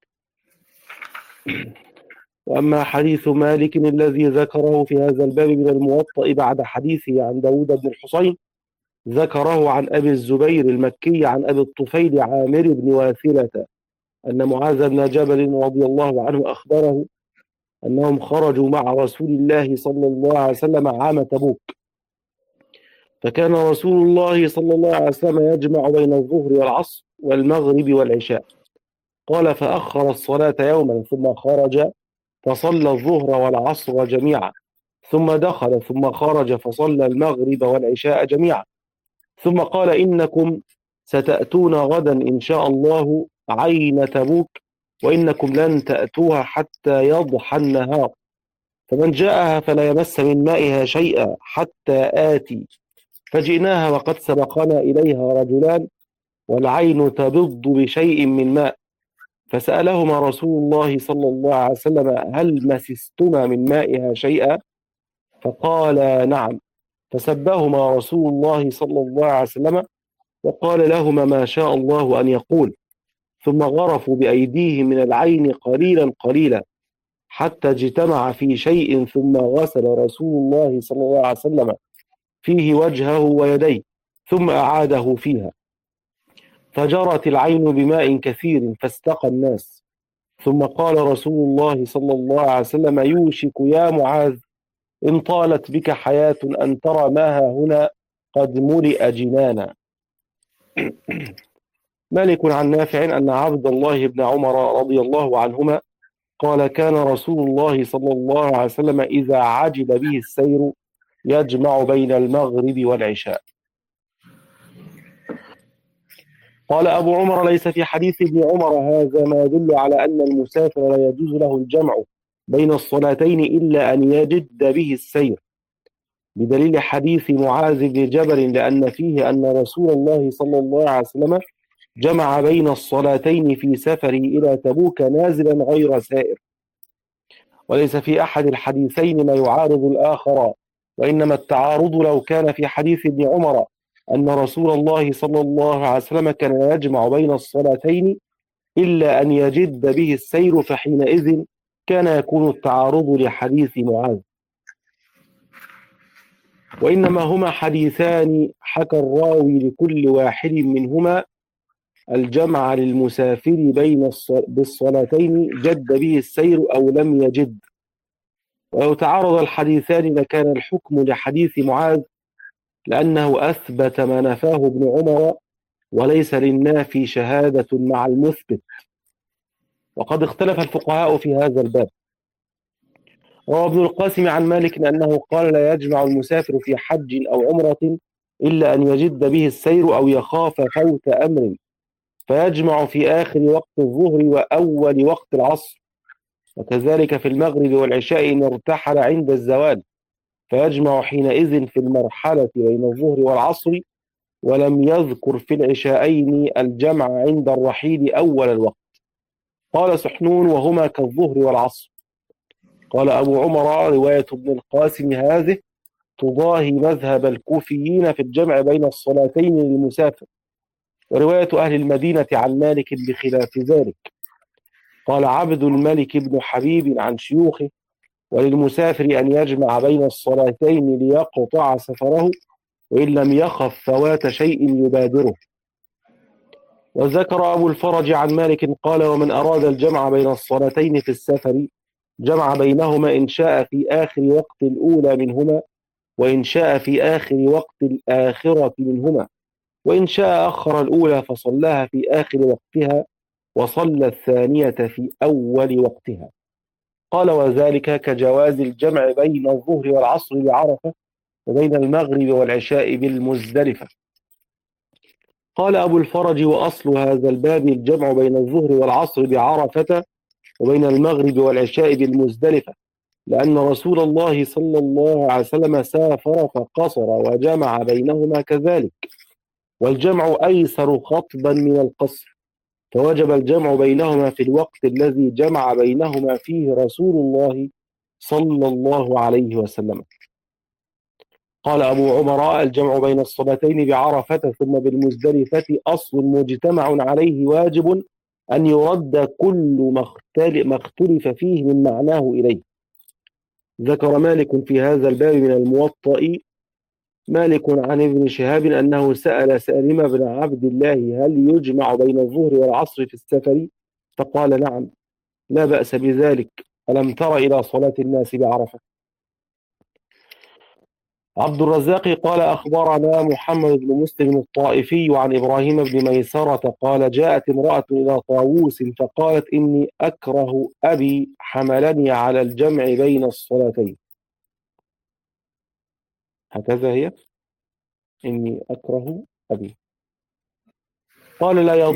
وأما حديث مالك الذي ذكره في هذا الباب من الموطأ بعد حديثه عن داود بن الحصين ذكره عن أبي الزبير المكي عن أبي الطفيل عامر بن واثلة أن معاذ بن جبل رضي الله عنه أخبره أنهم خرجوا مع رسول الله صلى الله عليه وسلم عام تبوك، فكان رسول الله صلى الله عليه وسلم يجمع بين الظهر والعصر والمغرب والعشاء. قال فأخر الصلاة يوما ثم خرج فصلى الظهر والعصر جميعا ثم دخل ثم خرج فصلى المغرب والعشاء جميعا ثم قال إنكم ستأتون غدا إن شاء الله عين تبوك وإنكم لن تأتوها حتى يضحى النهار، فمن جاءها فلا يمس من مائها شيئا حتى آتي. فجئناها وقد سبقنا إليها رجلان والعين تبض بشيء من ماء، فسألهما رسول الله صلى الله عليه وسلم هل مسستما من مائها شيئا؟ فقال نعم، فسبهما رسول الله صلى الله عليه وسلم وقال لهما ما شاء الله أن يقول، ثم غرفوا بأيديهم من العين قليلا قليلا حتى اجتمع في شيء، ثم غسل رسول الله صلى الله عليه وسلم فيه وجهه ويديه ثم أعاده فيها، فجرت العين بماء كثير فاستقى الناس. ثم قال رسول الله صلى الله عليه وسلم يوشك يا معاذ إن طالت بك حياة أن ترى ماها هنا قد ملئ جنانا. مالك عن نافع أن عبد الله بن عمر رضي الله عنهما قال كان رسول الله صلى الله عليه وسلم إذا عجل به السير يجمع بين المغرب والعشاء. قال أبو عمر ليس في حديث ابن عمر هذا ما يدل على أن المسافر لا يجوز له الجمع بين الصلاتين إلا أن يجد به السير، بدليل حديث معاذ بن جبل، لأن فيه أن رسول الله صلى الله عليه وسلم جمع بين الصلاتين في سفره إلى تبوك نازلا غير سائر، وليس في أحد الحديثين ما يعارض الآخر، وإنما التعارض لو كان في حديث ابن عمر أن رسول الله صلى الله عليه وسلم كان يجمع بين الصلاتين إلا أن يجد به السير، فحينئذ كان يكون التعارض لحديث معاذ. وإنما هما حديثان حكى الراوي لكل واحد منهما الجمع للمسافر بالصلاتين جد به السير أو لم يجد. ولو تعارض الحديثان لكان الحكم لحديث معاذ، لأنه أثبت ما نفاه ابن عمر، وليس للنافي شهادة مع المثبت. وقد اختلف الفقهاء في هذا الباب. روى ابن القاسم عن مالك أنه قال: لا يجمع المسافر في حج أو عمرة إلا أن يجد به السير أو يخاف فوت أمر، فيجمع في آخر وقت الظهر وأول وقت العصر، وكذلك في المغرب والعشاء إن ارتحل عند الزوال، فيجمع حينئذ في المرحلة بين الظهر والعصر، ولم يذكر في العشاءين الجمع عند الرحيل أول الوقت. قال سحنون: وهما كالظهر والعصر. قال أبو عمر: رواية ابن القاسم هذه تضاهي مذهب الكوفيين في الجمع بين الصلاتين للمسافر، ورواية أهل المدينة عن مالك بخلاف ذلك. قال عبد الملك بن حبيب عن شيوخه: وللمسافر أن يجمع بين الصلاتين ليقطع سفره، وإن لم يخف فوات شيء يبادره. وذكر أبو الفرج عن مالك قال: ومن أراد الجمع بين الصلاتين في السفر جمع بينهما إن شاء في آخر وقت الأولى منهما، وإن شاء في آخر وقت الآخرة منهما، وإن شاء أخر الأولى فصلاها في آخر وقتها، وصلى الثانية في أول وقتها. قال: وذلك كجواز الجمع بين الظهر والعصر بعرفة، وبين المغرب والعشاء بالمزدلفة. قال أبو الفرج: وأصل هذا الباب الجمع بين الظهر والعصر بعرفة، وبين المغرب والعشاء بالمزدلفة، لأن رسول الله صلى الله عليه وسلم سافر فقصر وجمع بينهما كذلك، والجمع أيسر خطبا من القصر، فوجب الجمع بينهما في الوقت الذي جمع بينهما فيه رسول الله صلى الله عليه وسلم. قال أبو عمر: الجمع بين الصلاتين بعرفة ثم بالمزدلفة أصل مجتمع عليه، واجب أن يرد كل ما اختلف فيه من معناه إليه. ذكر مالك في هذا الباب من الموطأ مالك عن ابن شهاب أنه سأل سالم بن عبد الله: هل يجمع بين الظهر والعصر في السفر؟ فقال: نعم، لا بأس بذلك. ألم تر إلى صلاة الناس بعرفة؟ عبد الرزاق قال: أخبرنا محمد بن مسلم الطائفي عن إبراهيم بن ميسرة قال: جاءت امرأة إلى طاووس فقالت: إني أكره أبي حملني على الجمع بين الصلاتين. هكذا هي: إني أكره أبي. قال: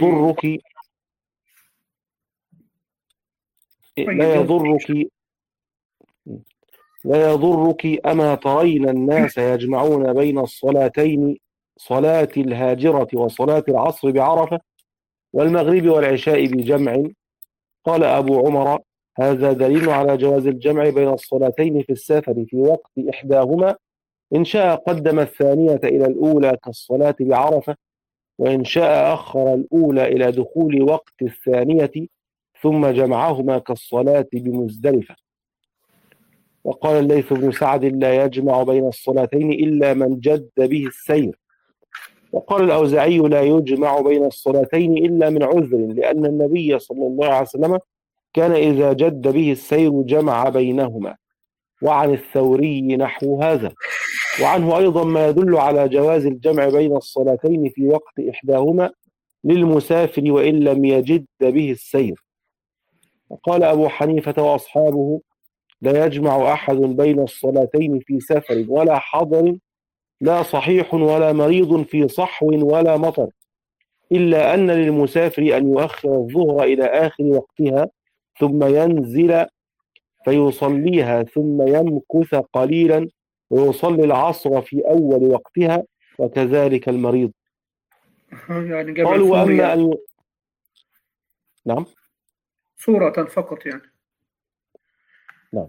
لا يضرك أما ترين الناس يجمعون بين الصلاتين، صلاة الهاجرة وصلاة العصر بعرفة، والمغرب والعشاء بجمع. قال أبو عمر: هذا دليل على جواز الجمع بين الصلاتين في السفر في وقت إحداهما، إن شاء قدم الثانية إلى الأولى كالصلاة بعرفة، وإن شاء أخر الأولى إلى دخول وقت الثانية ثم جمعهما كالصلاة بمزدلفة. وقال الليث بن سعد: لا يجمع بين الصلاتين إلا من جد به السير. وقال الأوزاعي: لا يجمع بين الصلاتين إلا من عذر، لأن النبي صلى الله عليه وسلم كان إذا جد به السير جمع بينهما. وعن الثوري نحو هذا، وعنه أيضا ما يدل على جواز الجمع بين الصلاتين في وقت إحداهما للمسافر وإن لم يجد به السير. وقال أبو حنيفة وأصحابه: لا يجمع أحد بين الصلاتين في سفر ولا حضر، لا صحيح ولا مريض في صحو ولا مطر، إلا أن للمسافر أن يؤخر الظهر إلى آخر وقتها ثم ينزل فيصليها ثم يمكث قليلا ويصلي العصر في أول وقتها، وكذلك المريض. يعني جمع قالوا صوري وأما يعني. نعم. صورة فقط يعني. نعم.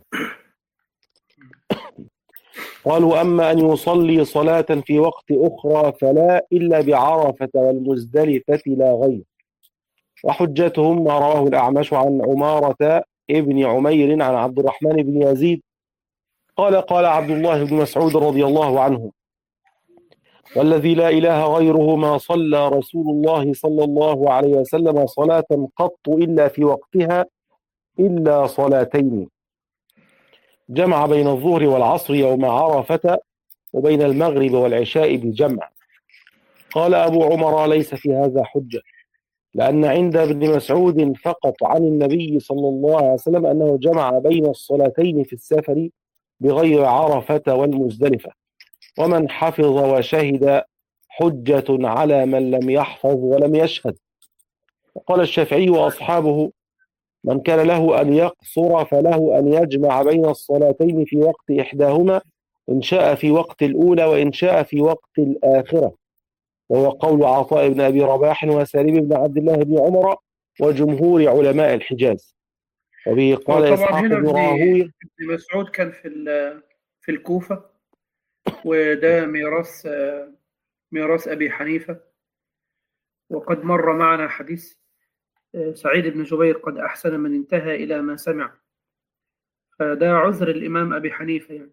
قالوا أما أن يصلي صلاة في وقت أخرى فلا، إلا بعرفة والمزدلفة لا غير. وحجتهم ما رواه الأعمش عن عمارة ابن عمير عن عبد الرحمن بن يزيد قال عبد الله بن مسعود رضي الله عنه: والذي لا إله غيره ما صلى رسول الله صلى الله عليه وسلم صلاة قط إلا في وقتها إلا صلاتين، جمع بين الظهر والعصر يوم عرفة وبين المغرب والعشاء بجمع. قال أبو عمر: ليس في هذا حجة، لأن عند ابن مسعود فقط عن النبي صلى الله عليه وسلم أنه جمع بين الصلاتين في السفر بغير عرفة والمزدلفة، ومن حفظ وشهد حجة على من لم يحفظ ولم يشهد. وقال الشافعي وأصحابه: من كان له أن يقصر فله أن يجمع بين الصلاتين في وقت إحداهما، إن شاء في وقت الأولى وإن شاء في وقت الآخرة، وهو قول عطاء بن أبي رباح وسالم بن عبد الله بن عمر وجمهور علماء الحجاز. وبه قال طبعا إسحاق هنا بن راهويه. ابن مسعود كان في الكوفة، وده ميراث أبي حنيفة. وقد مر معنا حديث سعيد بن جبير: قد أحسن من انتهى إلى ما سمع. فده عذر الإمام أبي حنيفة يعني.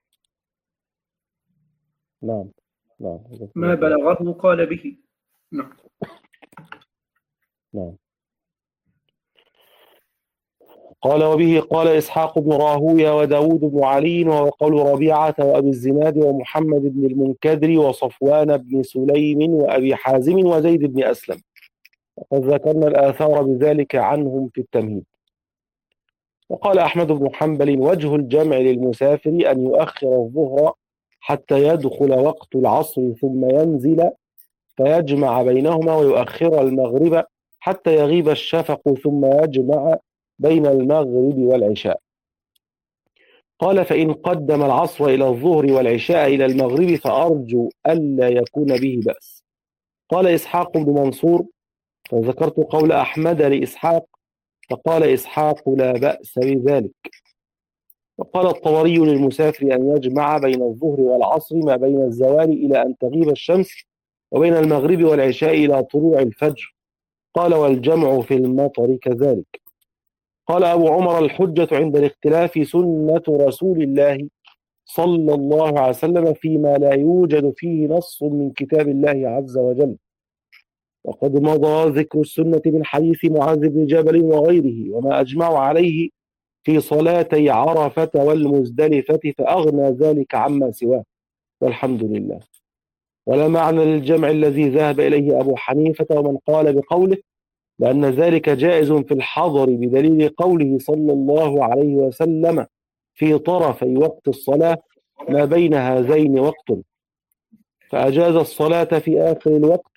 نعم. نعم. ما بلغه قال به. نعم. نعم. قال وبه قال إسحاق بن راهويه وداود بن علي، وهو قول ربيعة وأبي الزناد ومحمد بن المنكدر وصفوان بن سليم وأبي حازم وزيد بن أسلم، وقد ذكرنا الآثار بذلك عنهم في التمهيد. وقال أحمد بن حنبل: وجه الجمع للمسافر أن يؤخر الظهر حتى يدخل وقت العصر ثم ينزل فيجمع بينهما، ويؤخر المغرب حتى يغيب الشفق ثم يجمع بين المغرب والعشاء. قال: فإن قدم العصر إلى الظهر والعشاء إلى المغرب فأرجو ألا يكون به بأس. قال إسحاق بن منصور: فذكرت قول أحمد لإسحاق، فقال إسحاق: لا بأس بذلك. وقال الطبري: للمسافر أن يجمع بين الظهر والعصر ما بين الزوال إلى أن تغيب الشمس، وبين المغرب والعشاء إلى طلوع الفجر. قال: والجمع في المطر كذلك. قال أبو عمر: الحجة عند الاختلاف سنة رسول الله صلى الله عليه وسلم فيما لا يوجد فيه نص من كتاب الله عز وجل. وقد مضى ذكر السنة من حديث معاذ بن جبل وغيره، وما أجمعوا عليه في صلاتي عرفة والمزدلفة، فأغنى ذلك عما سواه، والحمد لله. ولا معنى للجمع الذي ذهب إليه أبو حنيفة ومن قال بقوله، لأن ذلك جائز في الحضر بدليل قوله صلى الله عليه وسلم: في طرفي وقت الصلاة ما بين هذين وقت، فأجاز الصلاة في آخر الوقت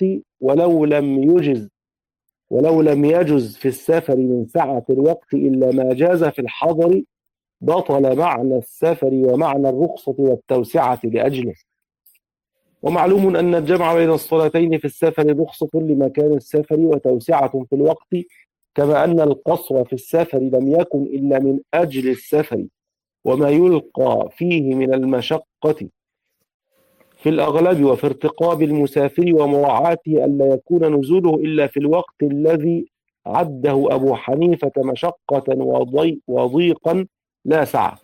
ولو لم يجز في السفر من سعة الوقت إلا ما جاز في الحضر، بطل معنى السفر ومعنى الرخصة والتوسعة لأجله. ومعلوم أن الجمع بين الصلاتين في السفر رخصة لمكان السفر وتوسعة في الوقت، كما أن القصر في السفر لم يكن إلا من أجل السفر وما يلقى فيه من المشقة في الأغلب، وفي ارتقاب المسافر ومراعاته ألا يكون نزوله إلا في الوقت الذي عده أبو حنيفة مشقة وضيقا لا سعة.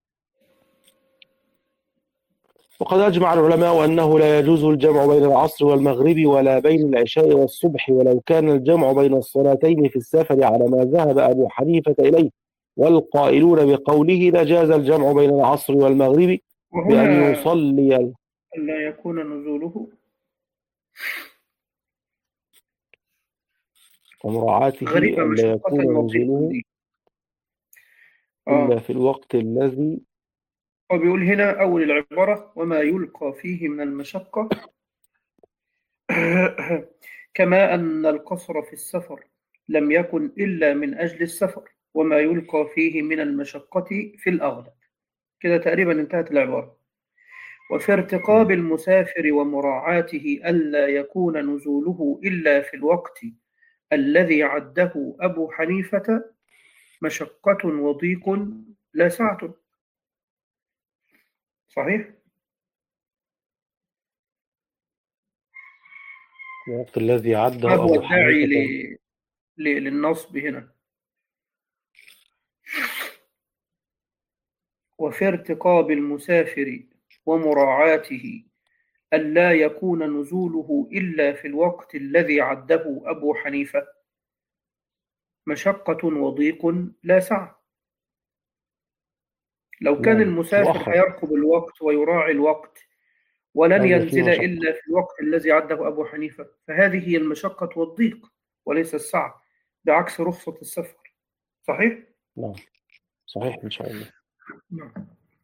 وقد أجمع العلماء أنه لا يجوز الجمع بين العصر والمغرب ولا بين العشاء والصبح، ولو كان الجمع بين الصلاتين في السفر على ما ذهب أبو حنيفة إليه والقائلون بقوله لجاز الجمع بين العصر والمغرب بأن وهنا يصلي لا يكون نزوله ومراعاته غريبة ألا مشقة يكون وضيقا نزوله دي. إلا في الوقت الذي هو بيقول هنا أول العبارة: وما يلقى فيه من المشقة كما أن القصر في السفر لم يكن إلا من أجل السفر، وما يلقى فيه من المشقة في الأغلب. كده تقريبا انتهت العبارة. وفي ارتقاب المسافر ومراعاته ألا يكون نزوله إلا في الوقت الذي عده أبو حنيفة مشقة وضيق لا سعة. صحيح؟ الوقت الذي عده ما هو أبو الداعي حنيفة. للنصب هنا؟ وفي ارتقاب المسافر ومراعاته ألا يكون نزوله إلا في الوقت الذي عده أبو حنيفة مشقة وضيق لا سعة. لو كان نعم، المسافر مؤخر. هيرقب الوقت ويراعي الوقت ولن هذا فيه ينزل مشقة. إلا في الوقت الذي عده أبو حنيفة، فهذه هي المشقة والضيق وليس السعة، بعكس رخصة السفر. صحيح؟ نعم، صحيح إن شاء الله. نعم.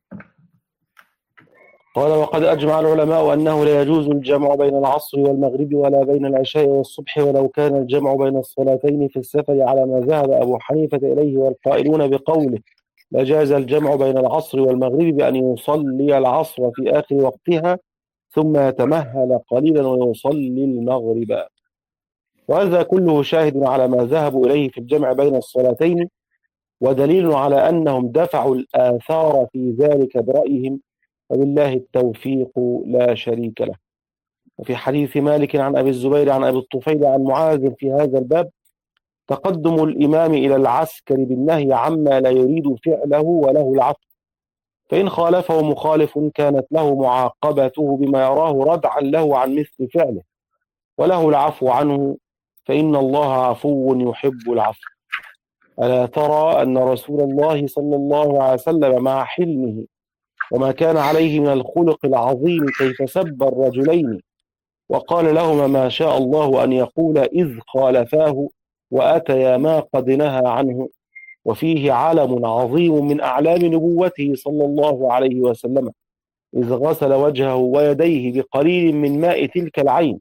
قال: وقد أجمع العلماء أنه لا يجوز الجمع بين العصر والمغرب ولا بين العشاء والصبح، ولو كان الجمع بين الصلاتين في السفر على ما ذهب أبو حنيفة إليه والقائلون بقوله لجاز الجمع بين العصر والمغرب بأن يصلي العصر في آخر وقتها ثم يتمهل قليلا ويصلي المغرب. وهذا كله شاهد على ما ذهبوا إليه في الجمع بين الصلاتين، ودليل على أنهم دفعوا الآثار في ذلك برأيهم، وبالله التوفيق لا شريك له. وفي حديث مالك عن أبي الزبير عن أبي الطفيل عن معاذ في هذا الباب تقدم الإمام إلى العسكر بالنهي عما لا يريد فعله وله العفو، فإن خالفه مخالف كانت له معاقبته بما يراه ردعا له عن مثل فعله، وله العفو عنه، فإن الله عفو يحب العفو. ألا ترى أن رسول الله صلى الله عليه وسلم مع حلمه وما كان عليه من الخلق العظيم كيف سب الرجلين وقال لهما ما شاء الله أن يقول إذ خالفاه وأتيا ما قد نهى عنه، وفيه علم عظيم من أعلام نبوته صلى الله عليه وسلم، إذ غسل وجهه ويديه بقليل من ماء تلك العين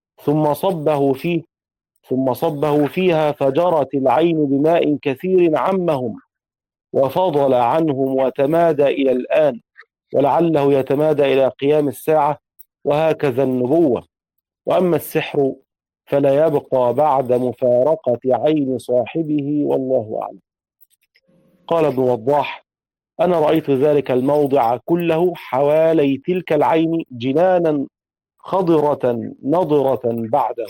ثم صبه فيها فجرت العين بماء كثير عمهم وفضل عنهم وتمادى إلى الآن، ولعله يتمادى إلى قيام الساعة، وهكذا النبوة. وأما السحر فلا يبقى بعد مفارقة عين صاحبه، والله أعلم. قال ابن وضاح: أنا رأيت ذلك الموضع كله حوالي تلك العين جنانا خضرة نضرة بعده.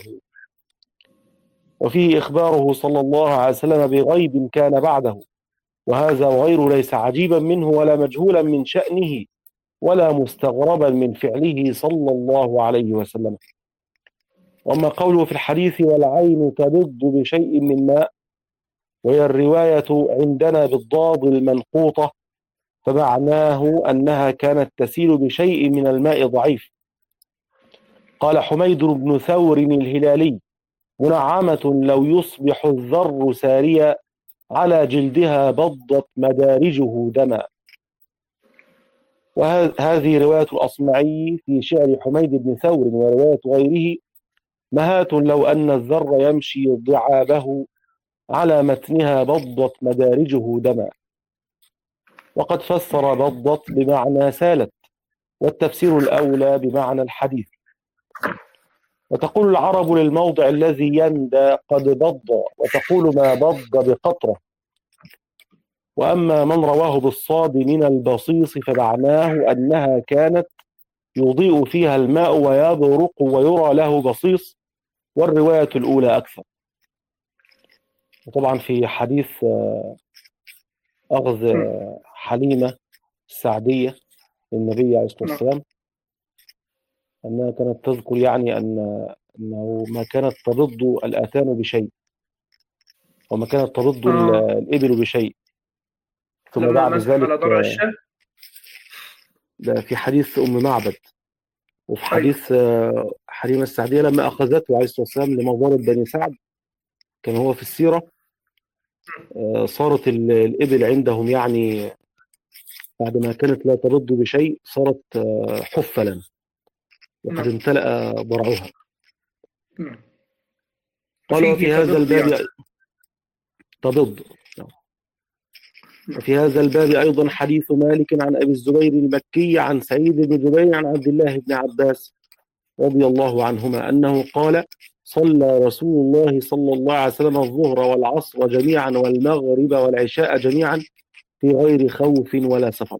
وفيه إخباره صلى الله عليه وسلم بغيب كان بعده، وهذا وغيره ليس عجيبا منه ولا مجهولا من شأنه ولا مستغربا من فعله صلى الله عليه وسلم. وأما قوله في الحديث والعين تبض بشيء من ماء، وهي الرواية عندنا بالضاد المنقوطة، فمعناه أنها كانت تسيل بشيء من الماء ضعيف. قال حميد بن ثور الهلالي: منعمة لو يصبح الذر ساريا على جلدها بضت مدارجه دما. وهذه رواية الأصمعي في شعر حميد بن ثور، ورواية غيره: مهات لو أن الذر يمشي ضعابه على متنها بضت مدارجه دما. وقد فسر بضت بمعنى سالت، والتفسير الأولى بمعنى الحديث. وتقول العرب للموضع الذي يندى قد بض، وتقول ما بض بقطرة. وأما من رواه بالصاد من البصيص فمعناه أنها كانت يضيء فيها الماء ويبرق ويرى له بصيص، والرواية الأولى أكثر. وطبعا في حديث أخذ حليمة السعدية للنبي عليه الصلاة والسلام أنها كانت تذكر يعني أنه ما كانت تبض الآتان بشيء، وما كانت تبض الإبل بشيء، ثم لما بعد مسح على ذلك ضرع الشاة. ده في حديث أم معبد، وفي حديث حليمة السعدية لما أخذته عليه الصلاة والسلام لمضارب بني سعد، كان هو في السيرة، صارت الإبل عندهم يعني بعد ما كانت لا تبض بشيء صارت حفلا، وقد امتلأ ضرعها. قال: وفي هذا الباب يعني. تبض. وفي هذا الباب أيضا حديث مالك عن أبي الزبير المكي عن سعيد بن جبير عن عبد الله بن عباس رضي الله عنهما أنه قال: صلى رسول الله صلى الله عليه وسلم الظهر والعصر جميعا والمغرب والعشاء جميعا في غير خوف ولا سفر.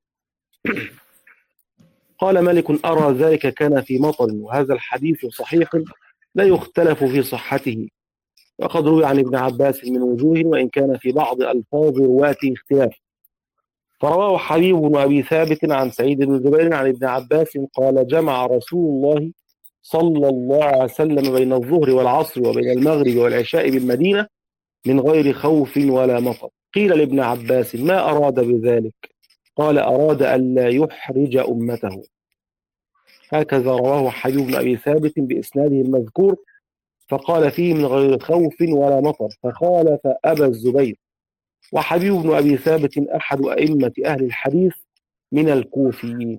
قال مالك: أرى ذلك كان في مطر، وهذا الحديث صحيح لا يختلف في صحته، وقد روي عن ابن عباس من وجوه، وإن كان في بعض ألفاظ رواته اختلاف. فرواه حبيب بن أبي ثابت عن سعيد بن جبير عن ابن عباس قال: جمع رسول الله صلى الله عليه وسلم بين الظهر والعصر وبين المغرب والعشاء بالمدينة من غير خوف ولا مطر. قيل لابن عباس: ما أراد بذلك؟ قال: أراد ألا يحرج أمته. هكذا رواه حبيب بن أبي ثابت بإسناده المذكور، فقال فيه من غير خوف ولا مطر، فخالف أبا الزبير. وحبيب بن أبي ثابت أحد أئمة أهل الحديث من الكوفيين.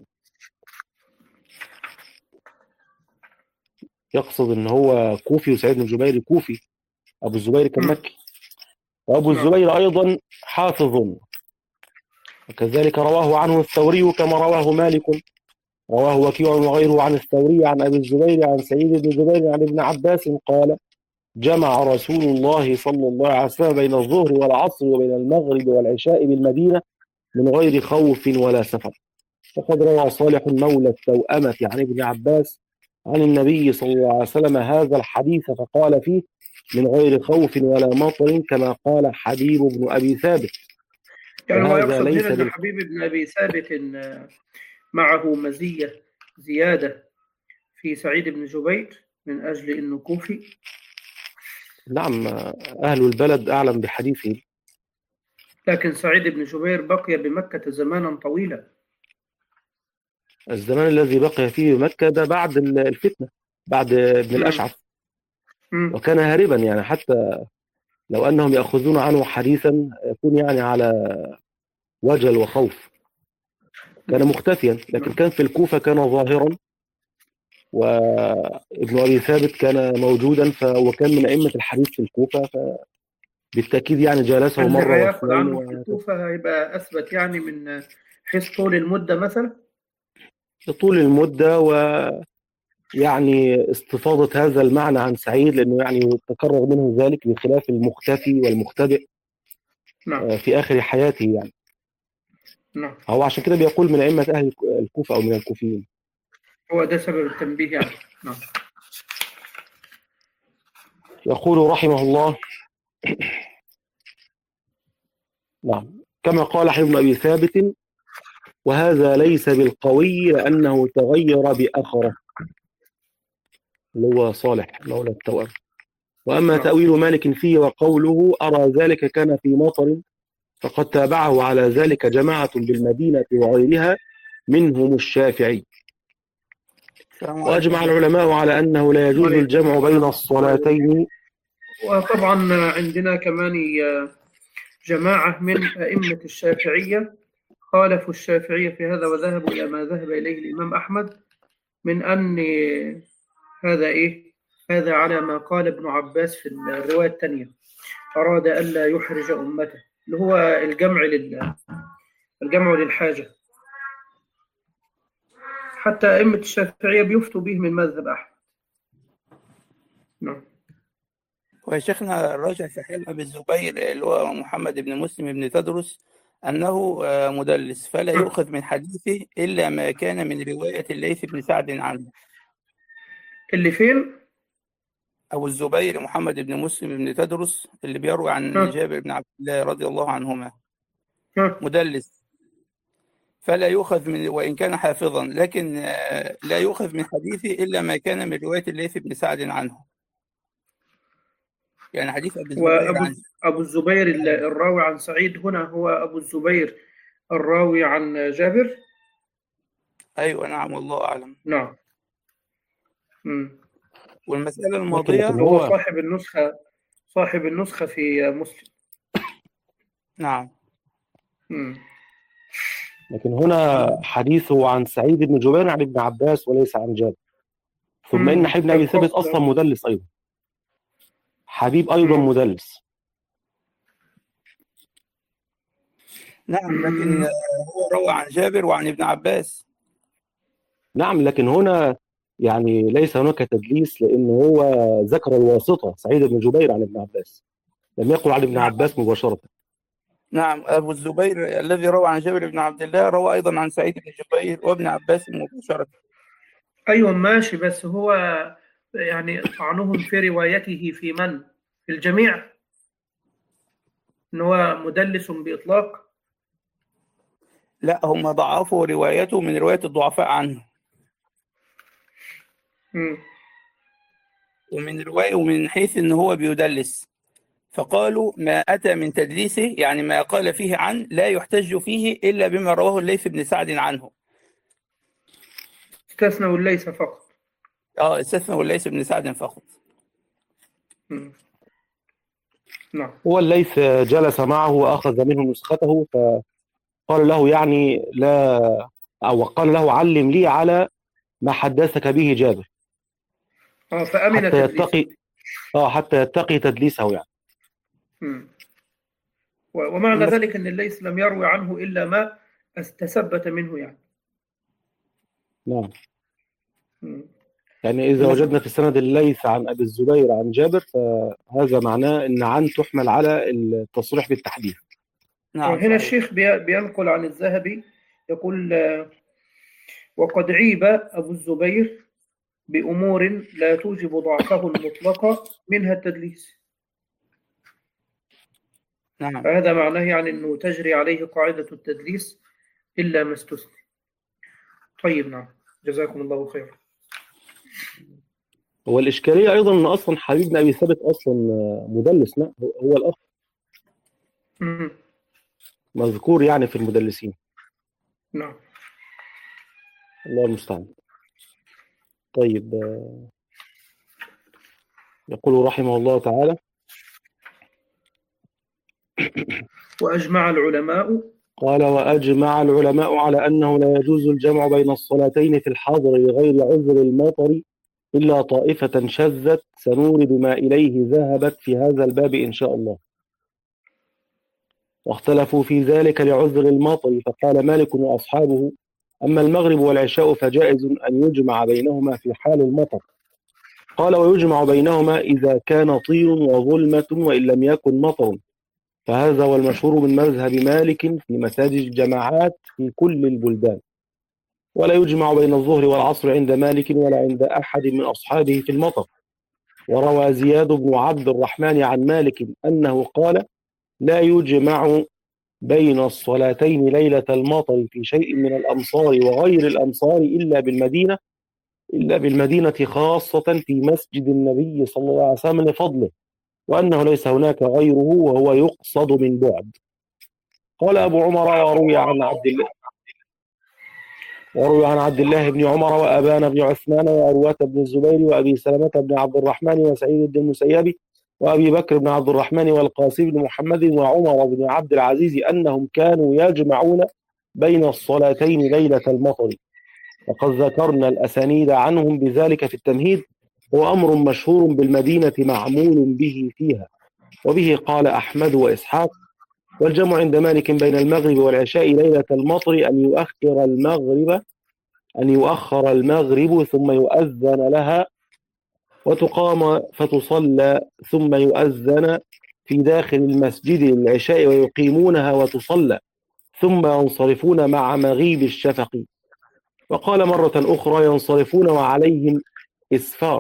يقصد ان هو كوفي، وسعيد بن جبير كوفي، ابو الزبير كان مكي، وابو الزبير ايضا حافظ، وكذلك رواه عنه الثوري كما رواه مالك. رواه وكيع وغيره عن الثوري عن ابي الزبير عن سعيد بن جبير عن ابن عباس قال: جمع رسول الله صلى الله عليه وسلم بين الظهر والعصر وبين المغرب والعشاء بالمدينة من غير خوف ولا سفر. وقد روى صالح مولى التوأمة عن ابن عباس عن النبي صلى الله عليه وسلم هذا الحديث، فقال فيه من غير خوف ولا مطر كما قال حبيب بن أبي ثابت. يعني هو يقصد هنا أن حبيب بن أبي ثابت معه مزية زيادة في سعيد بن جبير من أجل أنه كوفي. نعم، أهل البلد أعلم بحديثه. لكن سعيد بن جبير بقي بمكة زمانا طويلا. الزمان الذي بقي فيه بمكة ده بعد الفتنة، بعد ابن الأشعث، وكان هاربا، يعني حتى لو أنهم يأخذون عنه حديثا يكون يعني على وجل وخوف. كان مختفيا، لكن كان في الكوفة كان ظاهرا، وابن أبي ثابت كان موجودا، وكان من أئمة الحديث في الكوفة، فبالتأكيد يعني جالسه مرة هياخد عنه في الكوفة هيبقى أثبت يعني من حيث طول المدة مثلا؟ طول المدة، ويعني استفاضة هذا المعنى عن سعيد، لأنه يعني تكرر منه ذلك بخلاف المختفي والمختبئ. نعم. في آخر حياته يعني. نعم. هو عشان كده بيقول من أئمة أهل الكوفة أو من الكوفيين. هو ده سبب التنبيه يعني. نعم. يقول رحمه الله: نعم، كما قال حبيب بن أبي ثابت: وهذا ليس بالقوي لأنه تغير بأخره، اللي هو صالح مولى التوأم. وأما تأويل مالك فيه وقوله أرى ذلك كان في مطر، فقد تابعه على ذلك جماعة بالمدينة وغيرها منهم الشافعي. وأجمع العلماء على أنه لا يجوز الجمع بين الصلاتين. وطبعا عندنا كمان جماعة من أئمة الشافعية خالفوا الشافعية في هذا وذهبوا إلى ما ذهب إليه الإمام أحمد من أن هذا على ما قال ابن عباس في الرواية الثانية، أراد ألا يحرج أمته، اللي هو الجمع للحاجة. حتى أئمة الشافعية بيفتوا به من مذهب أحمد. نعم. ويا شيخنا الراجع في حال أبي الزبير اللي هو محمد بن مسلم بن تدرس أنه مدلس، فلا يؤخذ من حديثه إلا ما كان من رواية الليث بن سعد عنه. اللي فين؟ أبو الزبير محمد بن مسلم بن تدرس اللي بيروي عن جابر بن عبد الله رضي الله عنهما مدلس، فلا يؤخذ من، وإن كان حافظا، لكن لا يؤخذ من حديثه إلا ما كان من رواية الليث بن سعد عنه. يعني حديث أبو الزبير أبو الزبير الراوي عن سعيد هنا هو أبو الزبير الراوي عن جابر. أيوة نعم، والله أعلم. نعم. والمسألة الماضية هو صاحب النسخة في مسلم. نعم. لكن هنا حديثه عن سعيد بن جبير عن ابن عباس وليس عن جابر. ثم إن حبيب بن أبي ثابت أصلا مدلس أيضا. حبيب أيضا مدلس. نعم، لكن هو روى عن جابر وعن ابن عباس. نعم، لكن هنا يعني ليس هناك تدليس، لأن هو ذكر الواسطة سعيد بن جبير عن ابن عباس، لم يقل عن ابن عباس مباشرة. نعم، أبو الزبير الذي روى عن جابر بن عبد الله روى أيضا عن سعيد بن جبير وابن عباس مباشرة. أيوة ماشي، بس هو يعني طعنهم في روايته في من؟ في الجميع؟ إن هو مدلس بإطلاق؟ لا، هم ضعفوا روايته من رواية الضعفاء عنه، مم. ومن حيث إن هو بيدلس، فقالوا ما أتى من تدليسه، يعني ما قال فيه عن، لا يحتج فيه إلا بما رواه الليث بن سعد عنه. استثنوا الليث فقط. استثنوا الليث بن سعد فقط. مم. نعم. هو الليث جلس معه وأخذ منه نسخته، فقال له يعني لا، أو قال له علم لي على ما حدثك به جابر، فأمن حتى تدليسه. حتى يتقي تدليسه يعني. مم. ومعنى ذلك أن الليث لم يروي عنه إلا ما تثبت منه يعني. نعم. مم. يعني إذا وجدنا في السند الليث عن أبي الزبير عن جابر، فهذا معناه أن عن تحمل على التصريح بالتحديث. نعم، هنا صحيح. الشيخ بينقل عن الذهبي يقول وقد عيب أبو الزبير بأمور لا توجب ضعفه المطلق منها التدليس. نعم. فهذا معناه يعني أنه تجري عليه قاعدة التدليس إلا ما استثنى. طيب، نعم، جزاكم الله خير. هو الإشكالية أيضا أن أصلا حبيب بن أبي ثابت أصلا مدلس، لا هو الأخ مذكور يعني في المدلسين. نعم. الله المستعان. طيب، يقول رحمه الله تعالى: وأجمع العلماء قال: وأجمع العلماء على أنه لا يجوز الجمع بين الصلاتين في الحضر لغير عذر المطر إلا طائفة شذت، سنورد ما إليه ذهبت في هذا الباب إن شاء الله. واختلفوا في ذلك لعذر المطر، فقال مالك وأصحابه: أما المغرب والعشاء فجائز أن يجمع بينهما في حال المطر. قال: ويجمع بينهما إذا كان طين وظلمة وإن لم يكن مطر، فهذا هو المشهور من مذهب مالك في مساجد الجماعات في كل البلدان. ولا يجمع بين الظهر والعصر عند مالك ولا عند أحد من أصحابه في المطر. وروى زياد بن عبد الرحمن عن مالك أنه قال: لا يجمع بين الصلاتين ليلة المطر في شيء من الأمصار وغير الأمصار إلا بالمدينة خاصة في مسجد النبي صلى الله عليه وسلم لفضله، وأنه ليس هناك غيره وهو يقصد من بعد. قال أبو عمر: وروي عن عبد الله بن عمر وأبان بن عثمان وعروة بن الزبير وأبي سلمة بن عبد الرحمن وسعيد بن المسيب وأبي بكر بن عبد الرحمن والقاسم بن محمد وعمر بن عبد العزيز أنهم كانوا يجمعون بين الصلاتين ليلة المطر، وقد ذكرنا الأسانيد عنهم بذلك في التمهيد. هو أمر مشهور بالمدينة معمول به فيها، وبه قال أحمد وإسحاق. والجمع عند مالك بين المغرب والعشاء ليلة المطر أن يؤخر المغرب ثم يؤذن لها وتقام فتصلى، ثم يؤذن في داخل المسجد للعشاء ويقيمونها وتصلى، ثم ينصرفون مع مغيب الشفق. وقال مرة أخرى: ينصرفون وعليهم إسفار.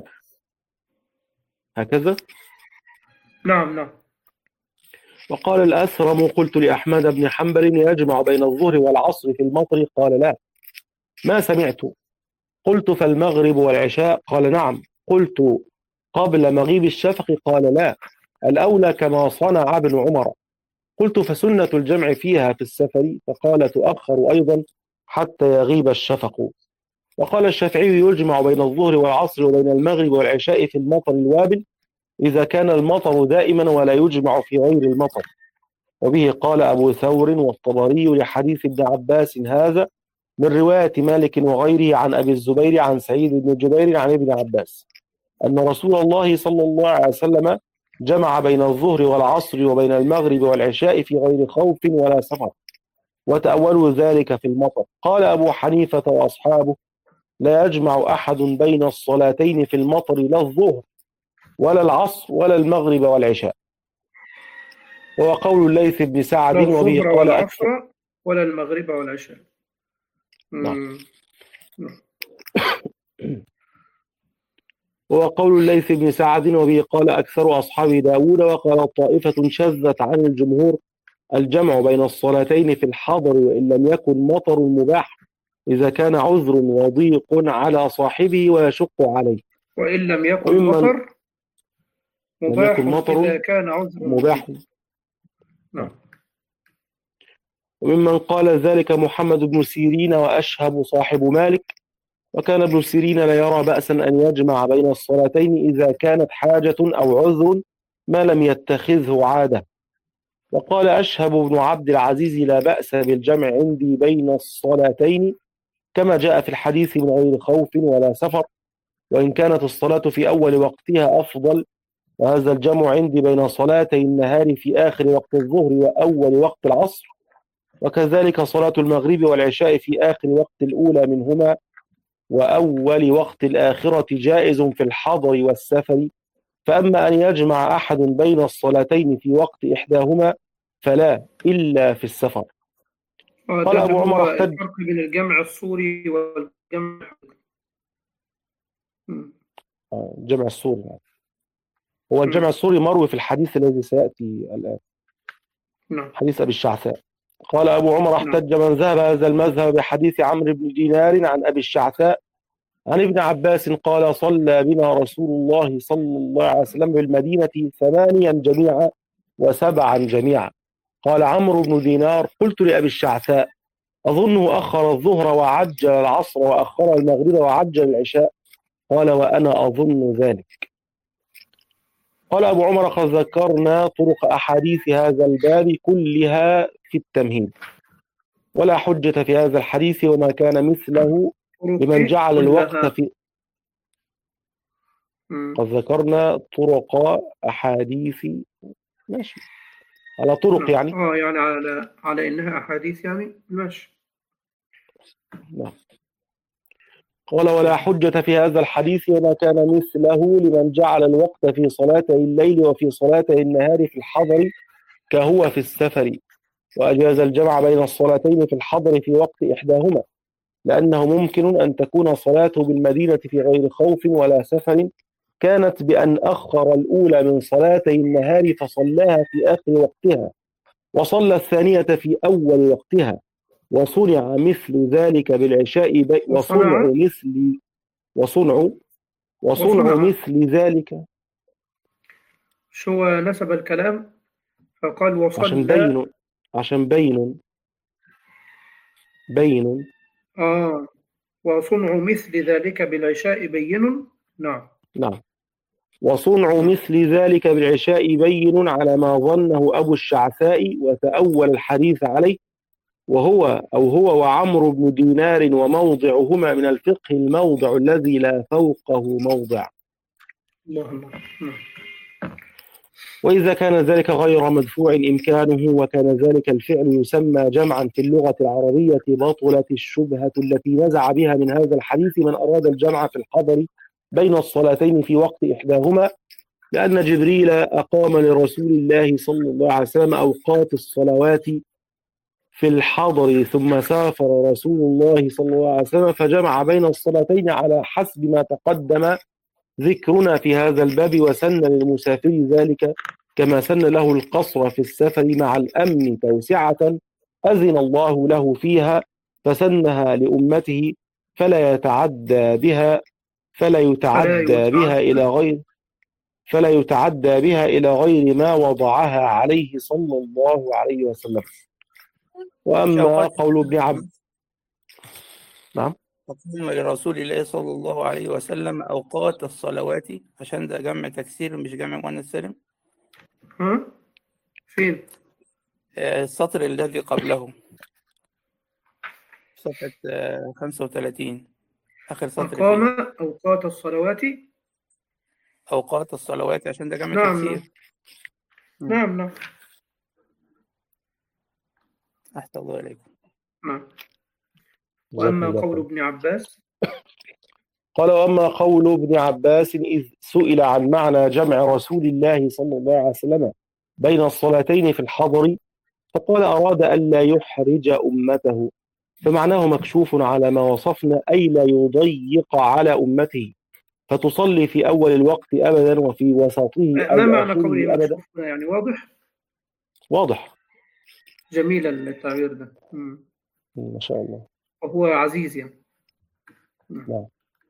هكذا. نعم. وقال الأثرم: قلت لأحمد بن حنبل: يجمع بين الظهر والعصر في المطر؟ قال: لا، ما سمعت. قلت: فالمغرب والعشاء؟ قال: نعم. قلت: قبل مغيب الشفق؟ قال: لا، الأولى كما صنع ابن عمر. قلت: فسنة الجمع فيها في السفر؟ فقال: تؤخر أيضا حتى يغيب الشفق. وقال الشافعي: يجمع بين الظهر والعصر وبين المغرب والعشاء في المطر الوابل إذا كان المطر دائما، ولا يجمع في غير المطر. وبه قال أبو ثور والطبري لحديث ابن عباس هذا من رواية مالك وغيره عن أبي الزبير عن سعيد بن جبير عن ابن عباس أن رسول الله صلى الله عليه وسلم جمع بين الظهر والعصر وبين المغرب والعشاء في غير خوف ولا سفر. وتأولوا ذلك في المطر. قال أبو حنيفة وأصحابه: لا يجمع أحد بين الصلاتين في المطر، لا الظهر ولا العصر ولا المغرب والعشاء. وقول الليث بن سعد لا وبه الظهر قال والعصر أكثر. ولا المغرب والعشاء. نعم. نعم. وقول الليث بن سعد وبه قال أكثر أصحاب داود. وقال طائفة شذت عن الجمهور: الجمع بين الصلاتين في الحضر وإن لم يكن مطر مباح إذا كان عذر وضيق على صاحبه ويشق عليه. وإن لم يكن وممن مطر لم مباح يكن مطر إذا كان عذر مباح. نعم. وممن قال ذلك محمد بن سيرين وأشهب صاحب مالك. وكان ابن سيرين لا يرى بأسا أن يجمع بين الصلاتين إذا كانت حاجة أو عذر ما لم يتخذه عادة. وقال أشهب بن عبد العزيز: لا بأس بالجمع عندي بين الصلاتين كما جاء في الحديث من غير خوف ولا سفر، وإن كانت الصلاة في أول وقتها أفضل. وهذا الجمع عندي بين صلاتي النهار في آخر وقت الظهر وأول وقت العصر، وكذلك صلاة المغرب والعشاء في آخر وقت الأولى منهما وأول وقت الآخرة جائز في الحضر والسفر. فأما أن يجمع أحد بين الصلاتين في وقت إحداهما فلا إلا في السفر. قال أبو عمر: هو احتج. الفرق بين الجمع الصوري والجمع الجمع السوري هو الجمع السوري مروي في الحديث الذي سيأتي الآن، حديث أبي الشعثاء. قال أبو عمر: احتج من ذهب هذا المذهب بحديث عمرو بن دينار عن أبي الشعثاء عن ابن عباس قال: صلى بنا رسول الله صلى الله عليه وسلم بالمدينة 8 جميعا و7 جميعا. قال عمرو بن دينار: قلت لأبي الشعثاء: أظنه أخر الظهر وعجل العصر وأخر المغرب وعجل العشاء. قال: وأنا أظن ذلك. قال أبو عمر: قد ذكرنا طرق أحاديث هذا الباب كلها في التمهيد، ولا حجة في هذا الحديث وما كان مثله لمن جعل الوقت في. قد ذكرنا طرق أحاديث، ماشي على طرق يعني. يعني على إنها أحاديث يعني ماشي. نعم. قال: ولا حجة في هذا الحديث وما كان مثله لمن جعل الوقت في صلاتي الليل وفي صلاتي النهار في الحضر كهو في السفر، وأجاز الجمع بين الصلاتين في الحضر في وقت إحداهما، لأنه ممكن أن تكون صلاته بالمدينة في غير خوف ولا سفر كانت بأن أخر الأولى من صلاتي النهار فصلاها في آخر وقتها، وصلى الثانية في أول وقتها، وصنع مثل ذلك بالعشاء وصنع مثل ذلك. شو نسب الكلام فقال وصلى عشان بين وصنع مثل ذلك بالعشاء بين. نعم. وصنع مثل ذلك بالعشاء بين على ما ظنه أبو الشعثاء وتأول الحديث عليه، هو وعمرو بن دينار، وموضعهما من الفقه الموضع الذي لا فوقه موضع. وإذا كان ذلك غير مدفوع إمكانه وكان ذلك الفعل يسمى جمعا في اللغة العربية بطلت الشبهة التي نزع بها من هذا الحديث من أراد الجمع في الحضر بين الصلاتين في وقت إحداهما، لأن جبريل أقام لرسول الله صلى الله عليه وسلم أوقات الصلوات في الحضر، ثم سافر رسول الله صلى الله عليه وسلم فجمع بين الصلاتين على حسب ما تقدم ذكرنا في هذا الباب، وسن للمسافر ذلك كما سن له القصر في السفر مع الأمن توسعة أذن الله له فيها، فسنها لأمته فلا يتعدى بها إلى غير ما وضعها عليه صلى الله عليه وسلم. وأما قول ابن عبد نعم تقديم لرسول الله صلى الله عليه وسلم أوقات الصلوات، عشان ده جمع تكسير مش جمع مؤنث سالم. فين؟ السطر الذي قبله صفحة 35 آخر سطر أقام فيه. أوقات الصلوات عشان ده جمع تكسير. نعم. أحسن الله إليكم. نعم. جزاكم وأما الله قول خير. ابن عباس قال: وأما قول ابن عباس إذ سئل عن معنى جمع رسول الله صلى الله عليه وسلم بين الصلاتين في الحضر، فقال: أراد ألا يحرج أمته، فمعناه مكشوف على ما وصفنا، أي لا يضيق على أمته، فتصلي في أول الوقت أبدا وفي وسطه ما أو معنى قوله آخره أبدا. مكشوف؟ يعني واضح. واضح. جميل التعبير ده. ما شاء الله. وهو عزيز يعني. نعم.